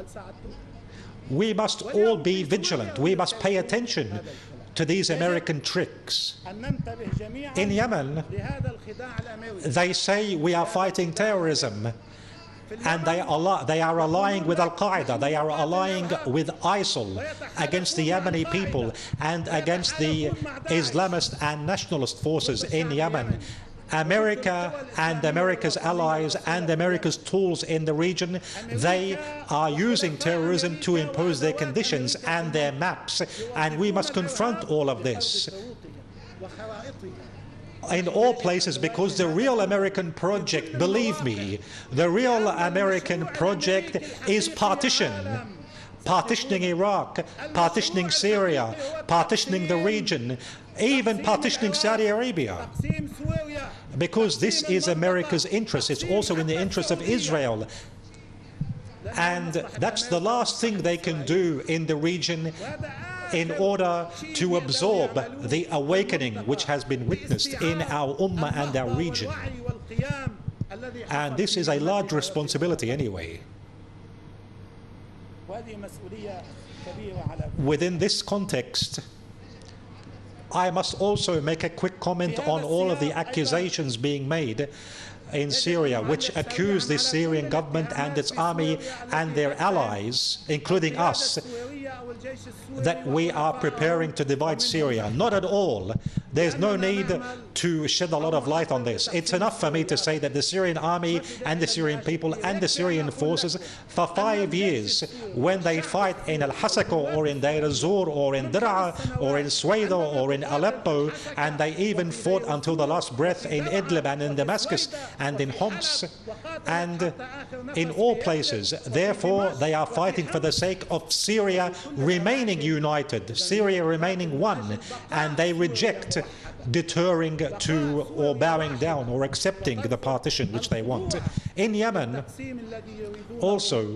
We must all be vigilant. We must pay attention to these American tricks. In Yemen, they say we are fighting terrorism, and they are allying with Al-Qaeda, they are allying with ISIL against the Yemeni people and against the Islamist and nationalist forces in Yemen. America and America's allies and America's tools in the region, they are using terrorism to impose their conditions and their maps, and we must confront all of this in all places, because the real American project, believe me, the real American project is partition. Partitioning Iraq, partitioning Syria, partitioning the region, even partitioning Saudi Arabia. Because this is America's interest. It's also in the interest of Israel. And that's the last thing they can do in the region in order to absorb the awakening which has been witnessed in our ummah and our region. And this is a large responsibility anyway. Within this context, I must also make a quick comment on all of the accusations being made in Syria, which accuse the Syrian government and its army and their allies, including us, that we are preparing to divide Syria. Not at all. There's no need to shed a lot of light on this. It's enough for me to say that the Syrian army and the Syrian people and the Syrian forces, for 5 years, when they fight in Al-Hasako or in Deir az-Zor or in Dir'a or in Swaydo or in Aleppo, and they even fought until the last breath in Idlib and in Damascus and in Homs and in all places. Therefore, they are fighting for the sake of Syria remaining united, Syria remaining one, and they reject deterring to or bowing down or accepting the partition which they want. In Yemen, also,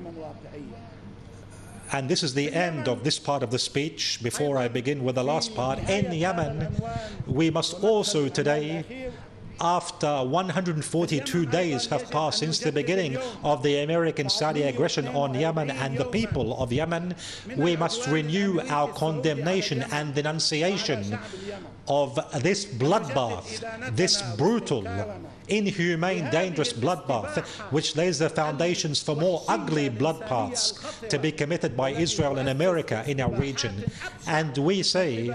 and this is the end of this part of the speech before I begin with the last part, in Yemen, we must also today after 142 days have passed since the beginning of the American-Saudi aggression on Yemen and the people of Yemen, we must renew our condemnation and denunciation of this bloodbath, this brutal, inhumane, dangerous bloodbath, which lays the foundations for more ugly bloodbaths to be committed by Israel and America in our region. And we say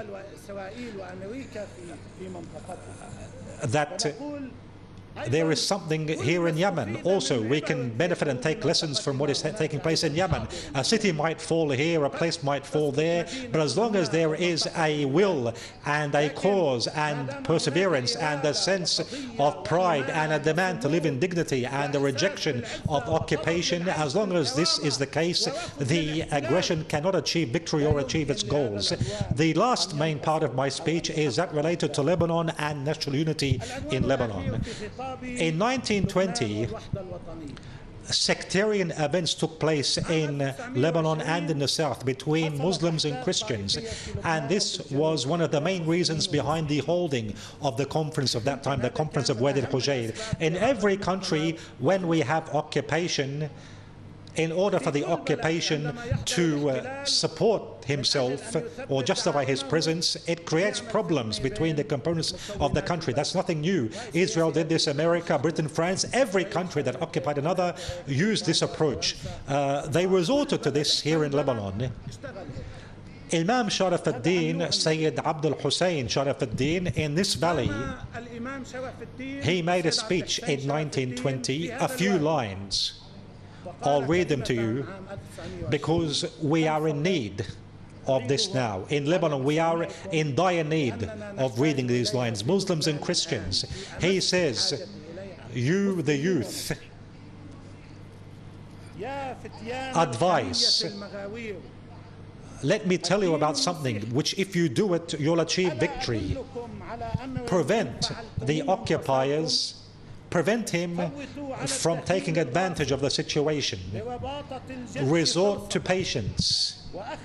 that there is something here in Yemen. Also, we can benefit and take lessons from what is taking place in Yemen. A city might fall here, a place might fall there, but as long as there is a will and a cause and perseverance and a sense of pride and a demand to live in dignity and a rejection of occupation, as long as this is the case, the aggression cannot achieve victory or achieve its goals. The last main part of my speech is that related to Lebanon and national unity in Lebanon. In 1920, sectarian events took place in Lebanon and in the south between Muslims and Christians, and this was one of the main reasons behind the holding of the conference of that time, the conference of Wadi al-Hujayr. In every country, when we have occupation, in order for the occupation to support himself or justify his presence, it creates problems between the components of the country. That's nothing new. Israel did this, America, Britain, France, every country that occupied another used this approach. They resorted to this here in Lebanon. Imam Sharaf al-Din, Sayyid Abdul Hussein Sharaf al-Din, in this valley, he made a speech in 1920, a few lines. I'll read them to you because we are in need of this now. In Lebanon, we are in dire need of reading these lines, Muslims and Christians. He says, you, the youth, advice. Let me tell you about something which, if you do it, you'll achieve victory. Prevent the occupiers, prevent him from taking advantage of the situation. Resort to patience.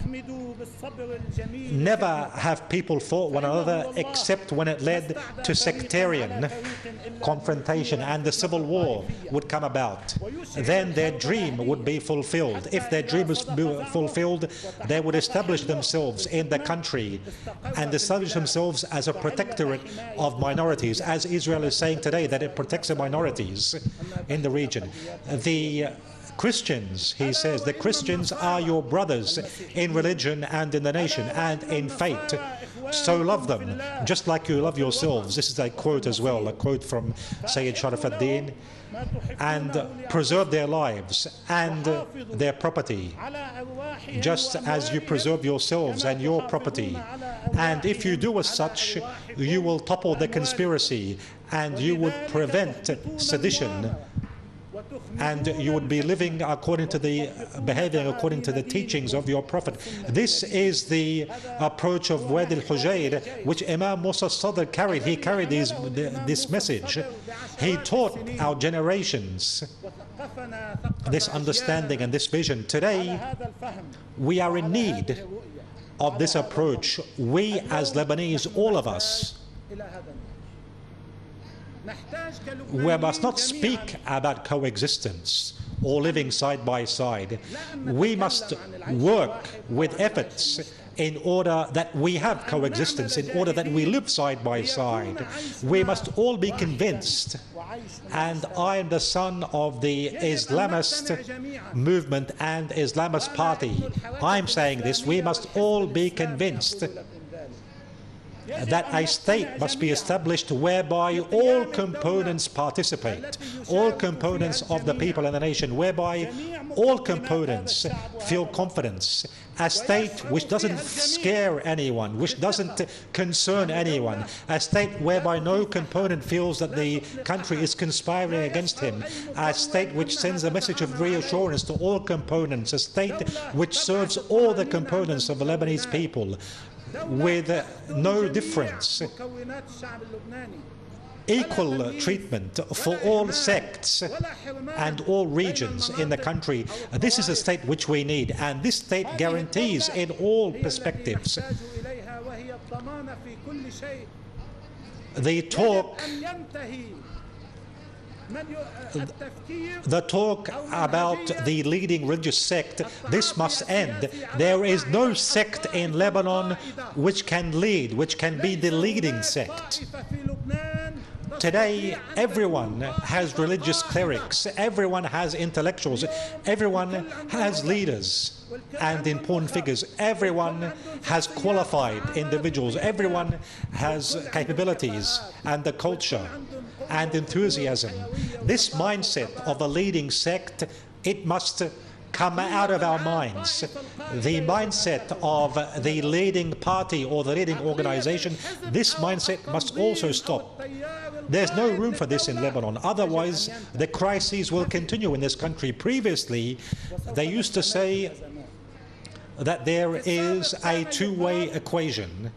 Never have people fought one another except when it led to sectarian confrontation and the civil war would come about. Then their dream would be fulfilled. If their dream was fulfilled, they would establish themselves in the country and establish themselves as a protectorate of minorities, as Israel is saying today that it protects the minorities in the region. The Christians, he says, the Christians are your brothers in religion and in the nation and in faith. So love them, just like you love yourselves. This is a quote as well, a quote from Sayyid Sharaf al-Din. And preserve their lives and their property, just as you preserve yourselves and your property. And if you do as such, you will topple the conspiracy and you would prevent sedition, and you would be living according to behaving according to the teachings of your Prophet. This is the approach of Wadi al-Hujayr, which Imam Musa al-Sadr carried. He carried this message. He taught our generations this understanding and this vision. Today, we are in need of this approach. We as Lebanese, all of us, we must not speak about coexistence or living side by side. We must work with efforts in order that we have coexistence, in order that we live side by side. We must all be convinced, and I am the son of the Islamist movement and Islamist party. I'm saying this, we must all be convinced that a state must be established whereby all components participate, all components of the people and the nation, whereby all components feel confidence. A state which doesn't scare anyone, which doesn't concern anyone, a state whereby no component feels that the country is conspiring against him, a state which sends a message of reassurance to all components, a state which serves all the components of the Lebanese people, with no difference, equal treatment for all sects and all regions in the country. This is a state which we need, and this state guarantees in all perspectives the talk about the leading religious sect, this must end. There is no sect in Lebanon which can lead, which can be the leading sect. Today, everyone has religious clerics, everyone has intellectuals, everyone has leaders and important figures, everyone has qualified individuals, everyone has capabilities and the culture and enthusiasm. This mindset of a leading sect, it must come out of our minds. The mindset of the leading party or the leading organization, this mindset must also stop. There's no room for this in Lebanon. Otherwise, the crises will continue in this country. Previously, they used to say that there is a two-way equation.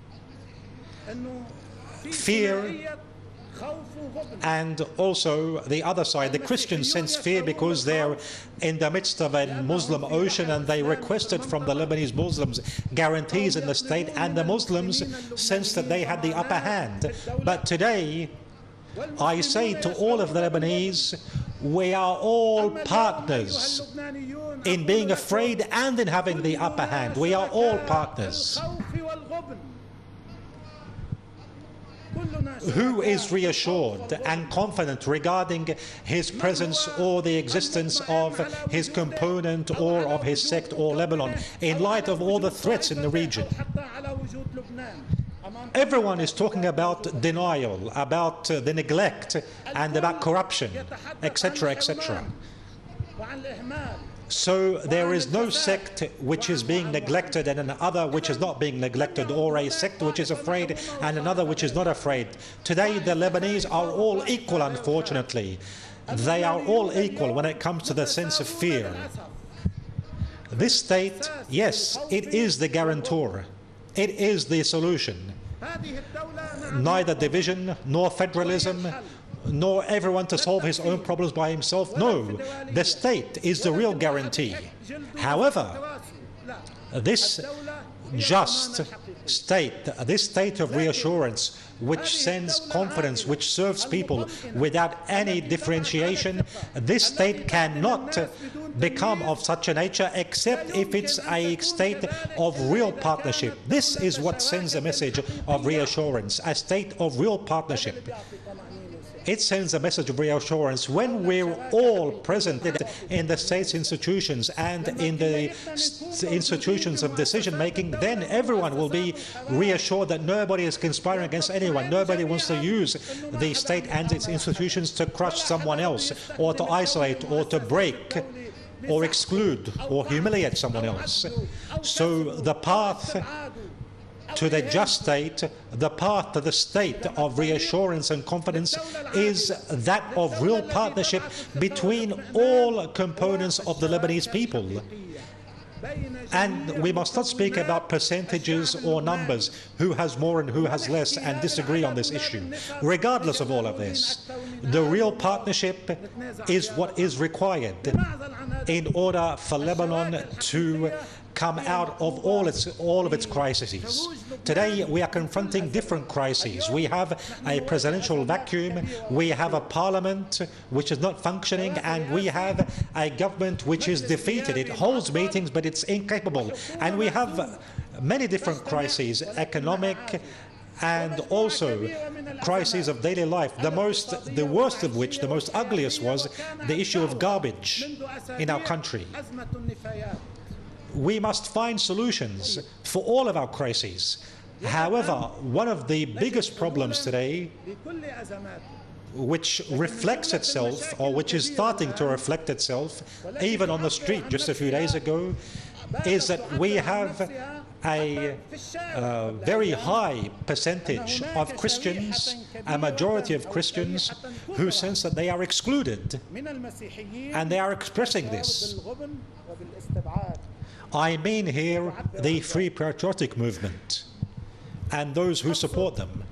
Fear and also the other side. The Christians sense fear because they're in the midst of a Muslim ocean and they requested from the Lebanese Muslims guarantees in the state, and the Muslims sensed that they had the upper hand. But today, I say to all of the Lebanese, we are all partners in being afraid and in having the upper hand. We are all partners. Who is reassured and confident regarding his presence or the existence of his component or of his sect or Lebanon in light of all the threats in the region? Everyone is talking about denial, about the neglect and about corruption, etc., etc. So there is no sect which is being neglected and another which is not being neglected, or a sect which is afraid and another which is not afraid. Today the Lebanese are all equal, unfortunately. They are all equal when it comes to the sense of fear. This state, yes, it is the guarantor. It is the solution. Neither division nor federalism, nor everyone to solve his own problems by himself. No, the state is the real guarantee. However, this just state, this state of reassurance, which sends confidence, which serves people without any differentiation, this state cannot become of such a nature except if it's a state of real partnership. This is what sends a message of reassurance, a state of real partnership. It sends a message of reassurance when we're all present in the state's institutions and in the institutions of decision-making. Then everyone will be reassured that nobody is conspiring against anyone. Nobody wants to use the state and its institutions to crush someone else, or to isolate, or to break, or exclude, or humiliate someone else. So the path to the just state, the path to the state of reassurance and confidence, is that of real partnership between all components of the Lebanese people. And we must not speak about percentages or numbers, who has more and who has less, and disagree on this issue. Regardless of all of this, the real partnership is what is required in order for Lebanon to come out of all of its crises. Today we are confronting different crises. We have a presidential vacuum, we have a parliament which is not functioning, and we have a government which is defeated. It holds meetings but it's incapable. And we have many different crises, economic and also crises of daily life. The worst of which, the most ugliest, was the issue of garbage in our country. We must find solutions for all of our crises. However, one of the biggest problems today, which reflects itself, or which is starting to reflect itself, even on the street just a few days ago, is that we have a very high percentage of Christians, a majority of Christians, who sense that they are excluded, and they are expressing this. I mean here the Free Patriotic Movement and those who support them.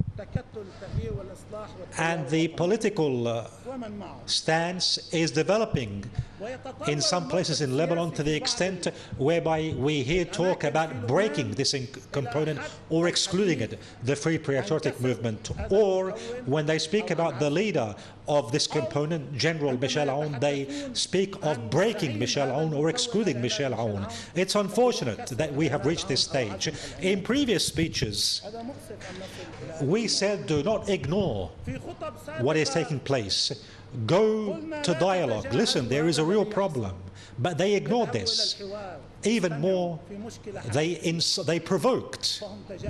And the political stance is developing in some places in Lebanon, to the extent whereby we hear talk about breaking this component or excluding it, the Free Patriotic Movement, or when they speak about the leader of this component, General Michel Aoun, they speak of breaking Michel Aoun or excluding Michel Aoun. It's unfortunate that we have reached this stage. In previous speeches, we said do not ignore what is taking place. Go to dialogue. Listen, there is a real problem. But they ignored this. Even more, they provoked.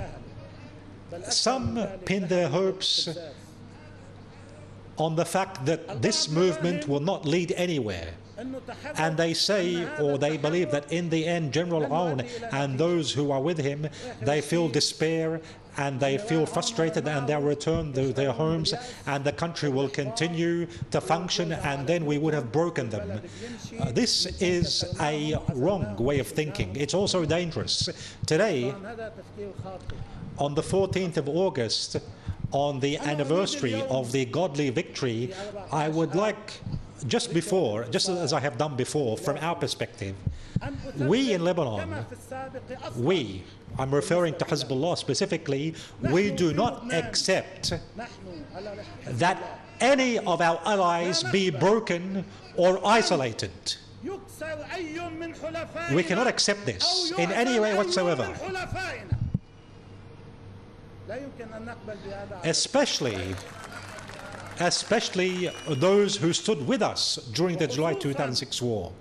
Some pinned their hopes on the fact that this movement will not lead anywhere. And they say, or they believe, that in the end, General Aoun and those who are with him, they feel despair and they feel frustrated, and they'll return to their homes and the country will continue to function, and then we would have broken them. This is a wrong way of thinking. It's also dangerous. Today, on the 14th of August, on the anniversary of the godly victory, I would like, just as I have done before, from our perspective, we in Lebanon, I'm referring to Hezbollah specifically, we do not accept that any of our allies be broken or isolated. We cannot accept this in any way whatsoever. Especially those who stood with us during the July 2006 war.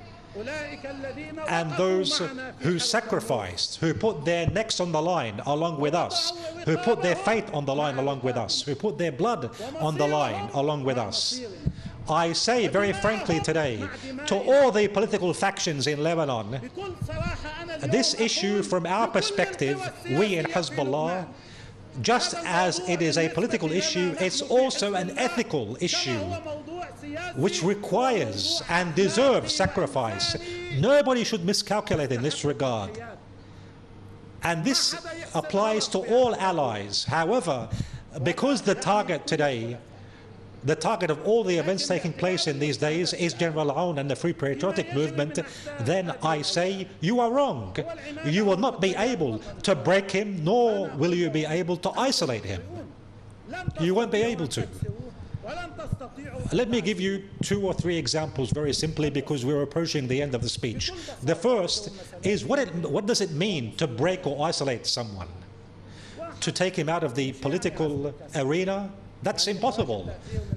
And those who sacrificed, who put their necks on the line along with us, who put their faith on the line along with us, who put their blood on the line along with us. I say very frankly today to all the political factions in Lebanon, this issue from our perspective, we in Hezbollah, just as it is a political issue, it's also an ethical issue which requires and deserves sacrifice. Nobody should miscalculate in this regard. And this applies to all allies. However, because the target today, the target of all the events taking place in these days is General Aoun and the Free Patriotic Movement, then I say you are wrong. You will not be able to break him, nor will you be able to isolate him. You won't be able to. Let me give you 2 or 3 examples very simply, because we're approaching the end of the speech. The first is what does it mean to break or isolate someone? To take him out of the political arena? That's impossible.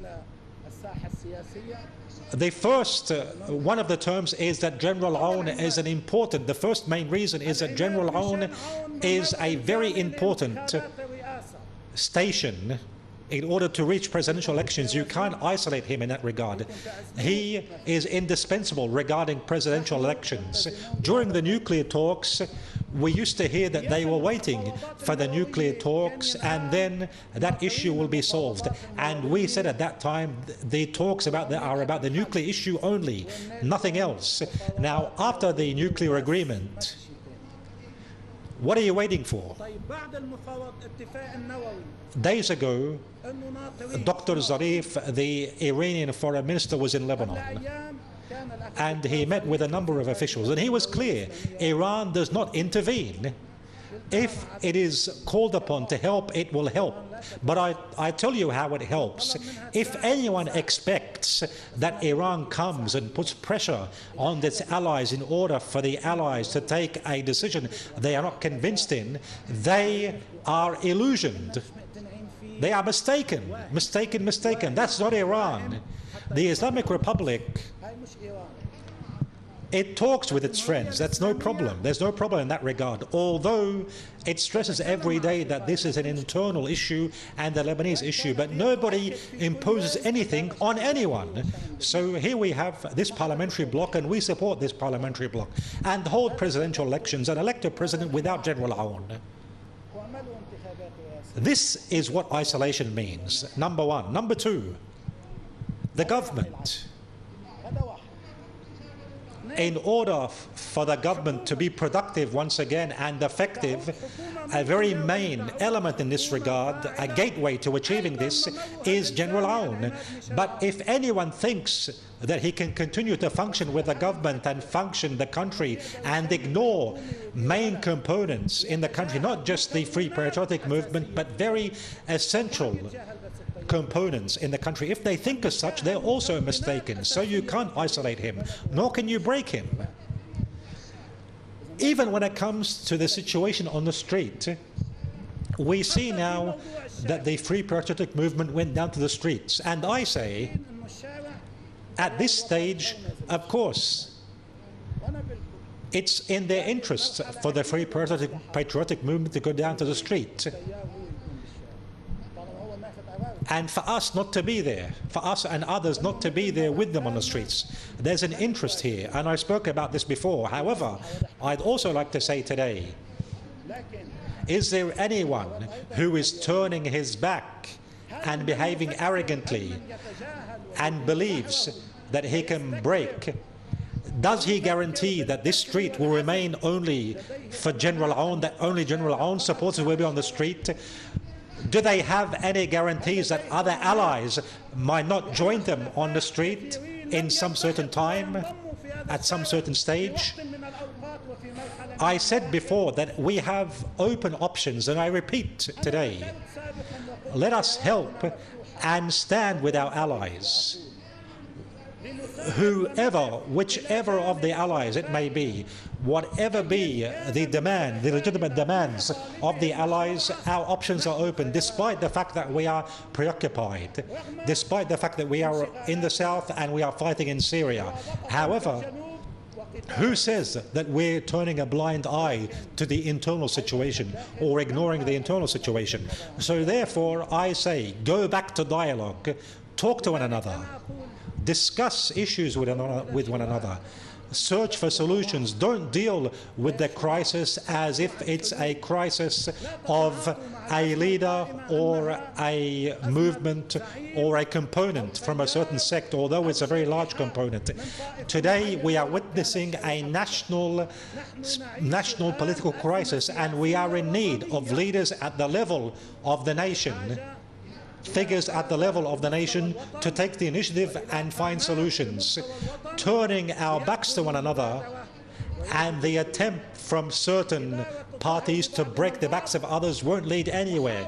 The first, one of the terms is that General Aoun is the first main reason is that General Aoun is a very important station. In order to reach presidential elections, you can't isolate him in that regard. He is indispensable regarding presidential elections. During the nuclear talks, we used to hear that they were waiting for the nuclear talks and then that issue will be solved. And we said at that time the talks are about the nuclear issue only, nothing else. Now, after the nuclear agreement, what are you waiting for? Days ago, Dr. Zarif, the Iranian foreign minister, was in Lebanon. And he met with a number of officials. And he was clear, Iran does not intervene. If it is called upon to help, it will help. But I tell you how it helps. If anyone expects that Iran comes and puts pressure on its allies in order for the allies to take a decision they are not convinced in, they are illusioned. They are mistaken. That's not Iran. The Islamic Republic, it talks with its friends. That's no problem. There's no problem in that regard. Although it stresses every day that this is an internal issue and a Lebanese issue, but nobody imposes anything on anyone. So here we have this parliamentary bloc, and we support this parliamentary bloc, and hold presidential elections and elect a president without General Aoun. This is what isolation means, number one. Number two, the government. in order for the government to be productive once again and effective, a very main element in this regard, a gateway to achieving this, is General Aoun. But if anyone thinks that he can continue to function with the government and function the country and ignore main components in the country, not just the Free Patriotic Movement, but very essential components in the country, if they think as such, they're also mistaken. So you can't isolate him, nor can you break him. Even when it comes to the situation on the street, we see now that the Free Patriotic Movement went down to the streets. And I say, at this stage, of course, it's in their interests for the Free Patriotic Movement to go down to the street. And for us not to be there, for us and others not to be there with them on the streets. There's an interest here, and I spoke about this before. However, I'd also like to say today, is there anyone who is turning his back and behaving arrogantly and believes that he can break? Does he guarantee that this street will remain only for General Aoun, that only General Aoun supporters will be on the street? Do they have any guarantees that other allies might not join them on the street in some certain time, at some certain stage? I said before that we have open options, and I repeat today, let us help and stand with our allies. Whoever, whichever of the allies it may be, whatever be the demand, the legitimate demands of the allies, our options are open, despite the fact that we are preoccupied, despite the fact that we are in the south and we are fighting in Syria. However, who says that we're turning a blind eye to the internal situation or ignoring the internal situation? So therefore, I say, go back to dialogue, talk to one another, discuss issues with one another, search for solutions. Don't deal with the crisis as if it's a crisis of a leader or a movement or a component from a certain sect, although it's a very large component. Today we are witnessing a national political crisis, and we are in need of leaders at the level of the nation, figures at the level of the nation, to take the initiative and find solutions. Turning our backs to one another and the attempt from certain parties to break the backs of others won't lead anywhere.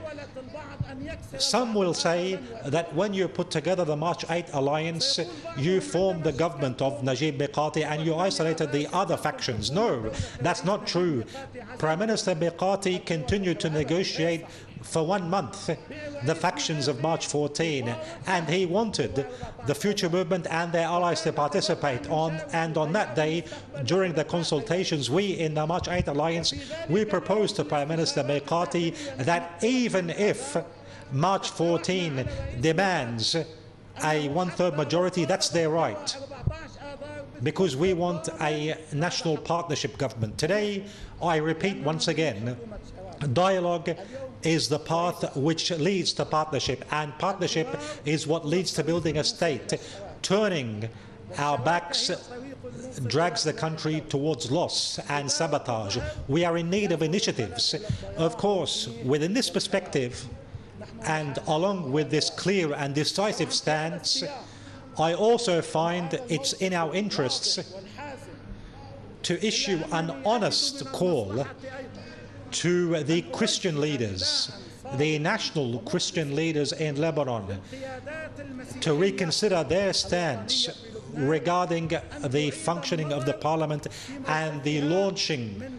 Some will say that when you put together the March 8 alliance, you formed the government of Najib Mikati and you isolated the other factions. No, that's not true. Prime Minister Mikati continued to negotiate for 1 month the factions of March 14, and he wanted the Future Movement and their allies to participate and on that day, during the consultations, we in the March 8 alliance, we proposed to Prime Minister Mikati that even if March 14 demands a 1/3 majority, that's their right, because we want a national partnership government. Today, I repeat once again, dialogue is the path which leads to partnership, and partnership is what leads to building a state. Turning our backs drags the country towards loss and sabotage. We are in need of initiatives. Of course, within this perspective, and along with this clear and decisive stance, I also find it's in our interests to issue an honest call to the Christian leaders, the national Christian leaders in Lebanon, to reconsider their stance regarding the functioning of the parliament and the launching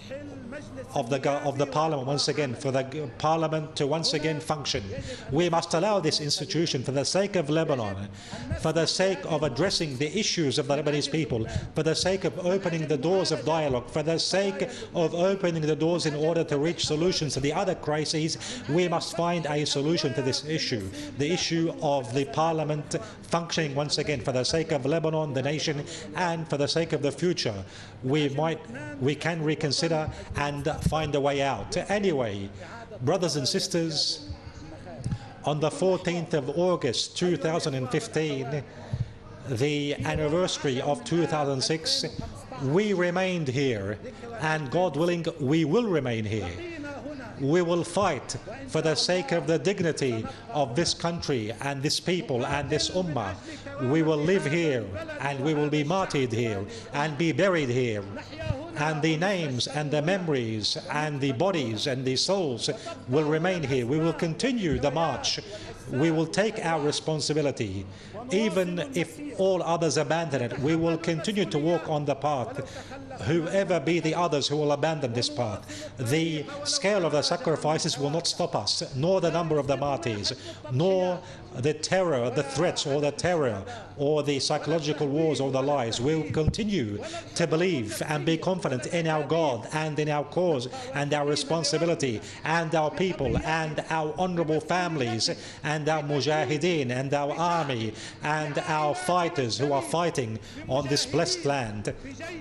of the parliament once again, for the parliament to once again function. We must allow this institution, for the sake of Lebanon, for the sake of addressing the issues of the Lebanese people, for the sake of opening the doors of dialogue, for the sake of opening the doors in order to reach solutions to the other crises. We must find a solution to this issue, the issue of the parliament functioning once again, for the sake of Lebanon, the nation, and for the sake of the future. We can reconsider and find a way out. Anyway, brothers and sisters, on the 14th of August 2015, the anniversary of 2006, we remained here, and God willing, we will remain here. We will fight for the sake of the dignity of this country and this people and this ummah. We will live here, and we will be martyred here and be buried here. And the names and the memories and the bodies and the souls will remain here. We will continue the march. We will take our responsibility. Even if all others abandon it, we will continue to walk on the path, whoever be the others who will abandon this path. The scale of the sacrifices will not stop us, nor the number of the martyrs, nor the terror, the threats, or the terror, or the psychological wars, or the lies. We will continue to believe and be confident in our God and in our cause and our responsibility and our people and our honorable families and our mujahideen and our army and our fighters who are fighting on this blessed land.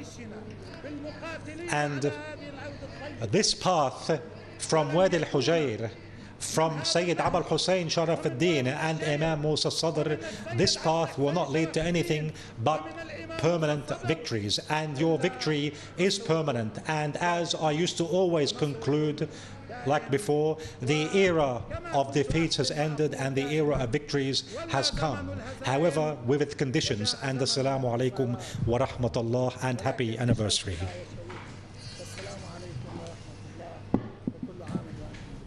And this path from Wadi al-Hujayr, from Sayyid Abul Hussein Sharaf al-Din and Imam Musa al-Sadr, this path will not lead to anything but permanent victories, and your victory is permanent. And as I used to always conclude, like before, the era of defeats has ended and the era of victories has come, however with its conditions. And assalamu alaikum wa rahmatullah, and happy anniversary.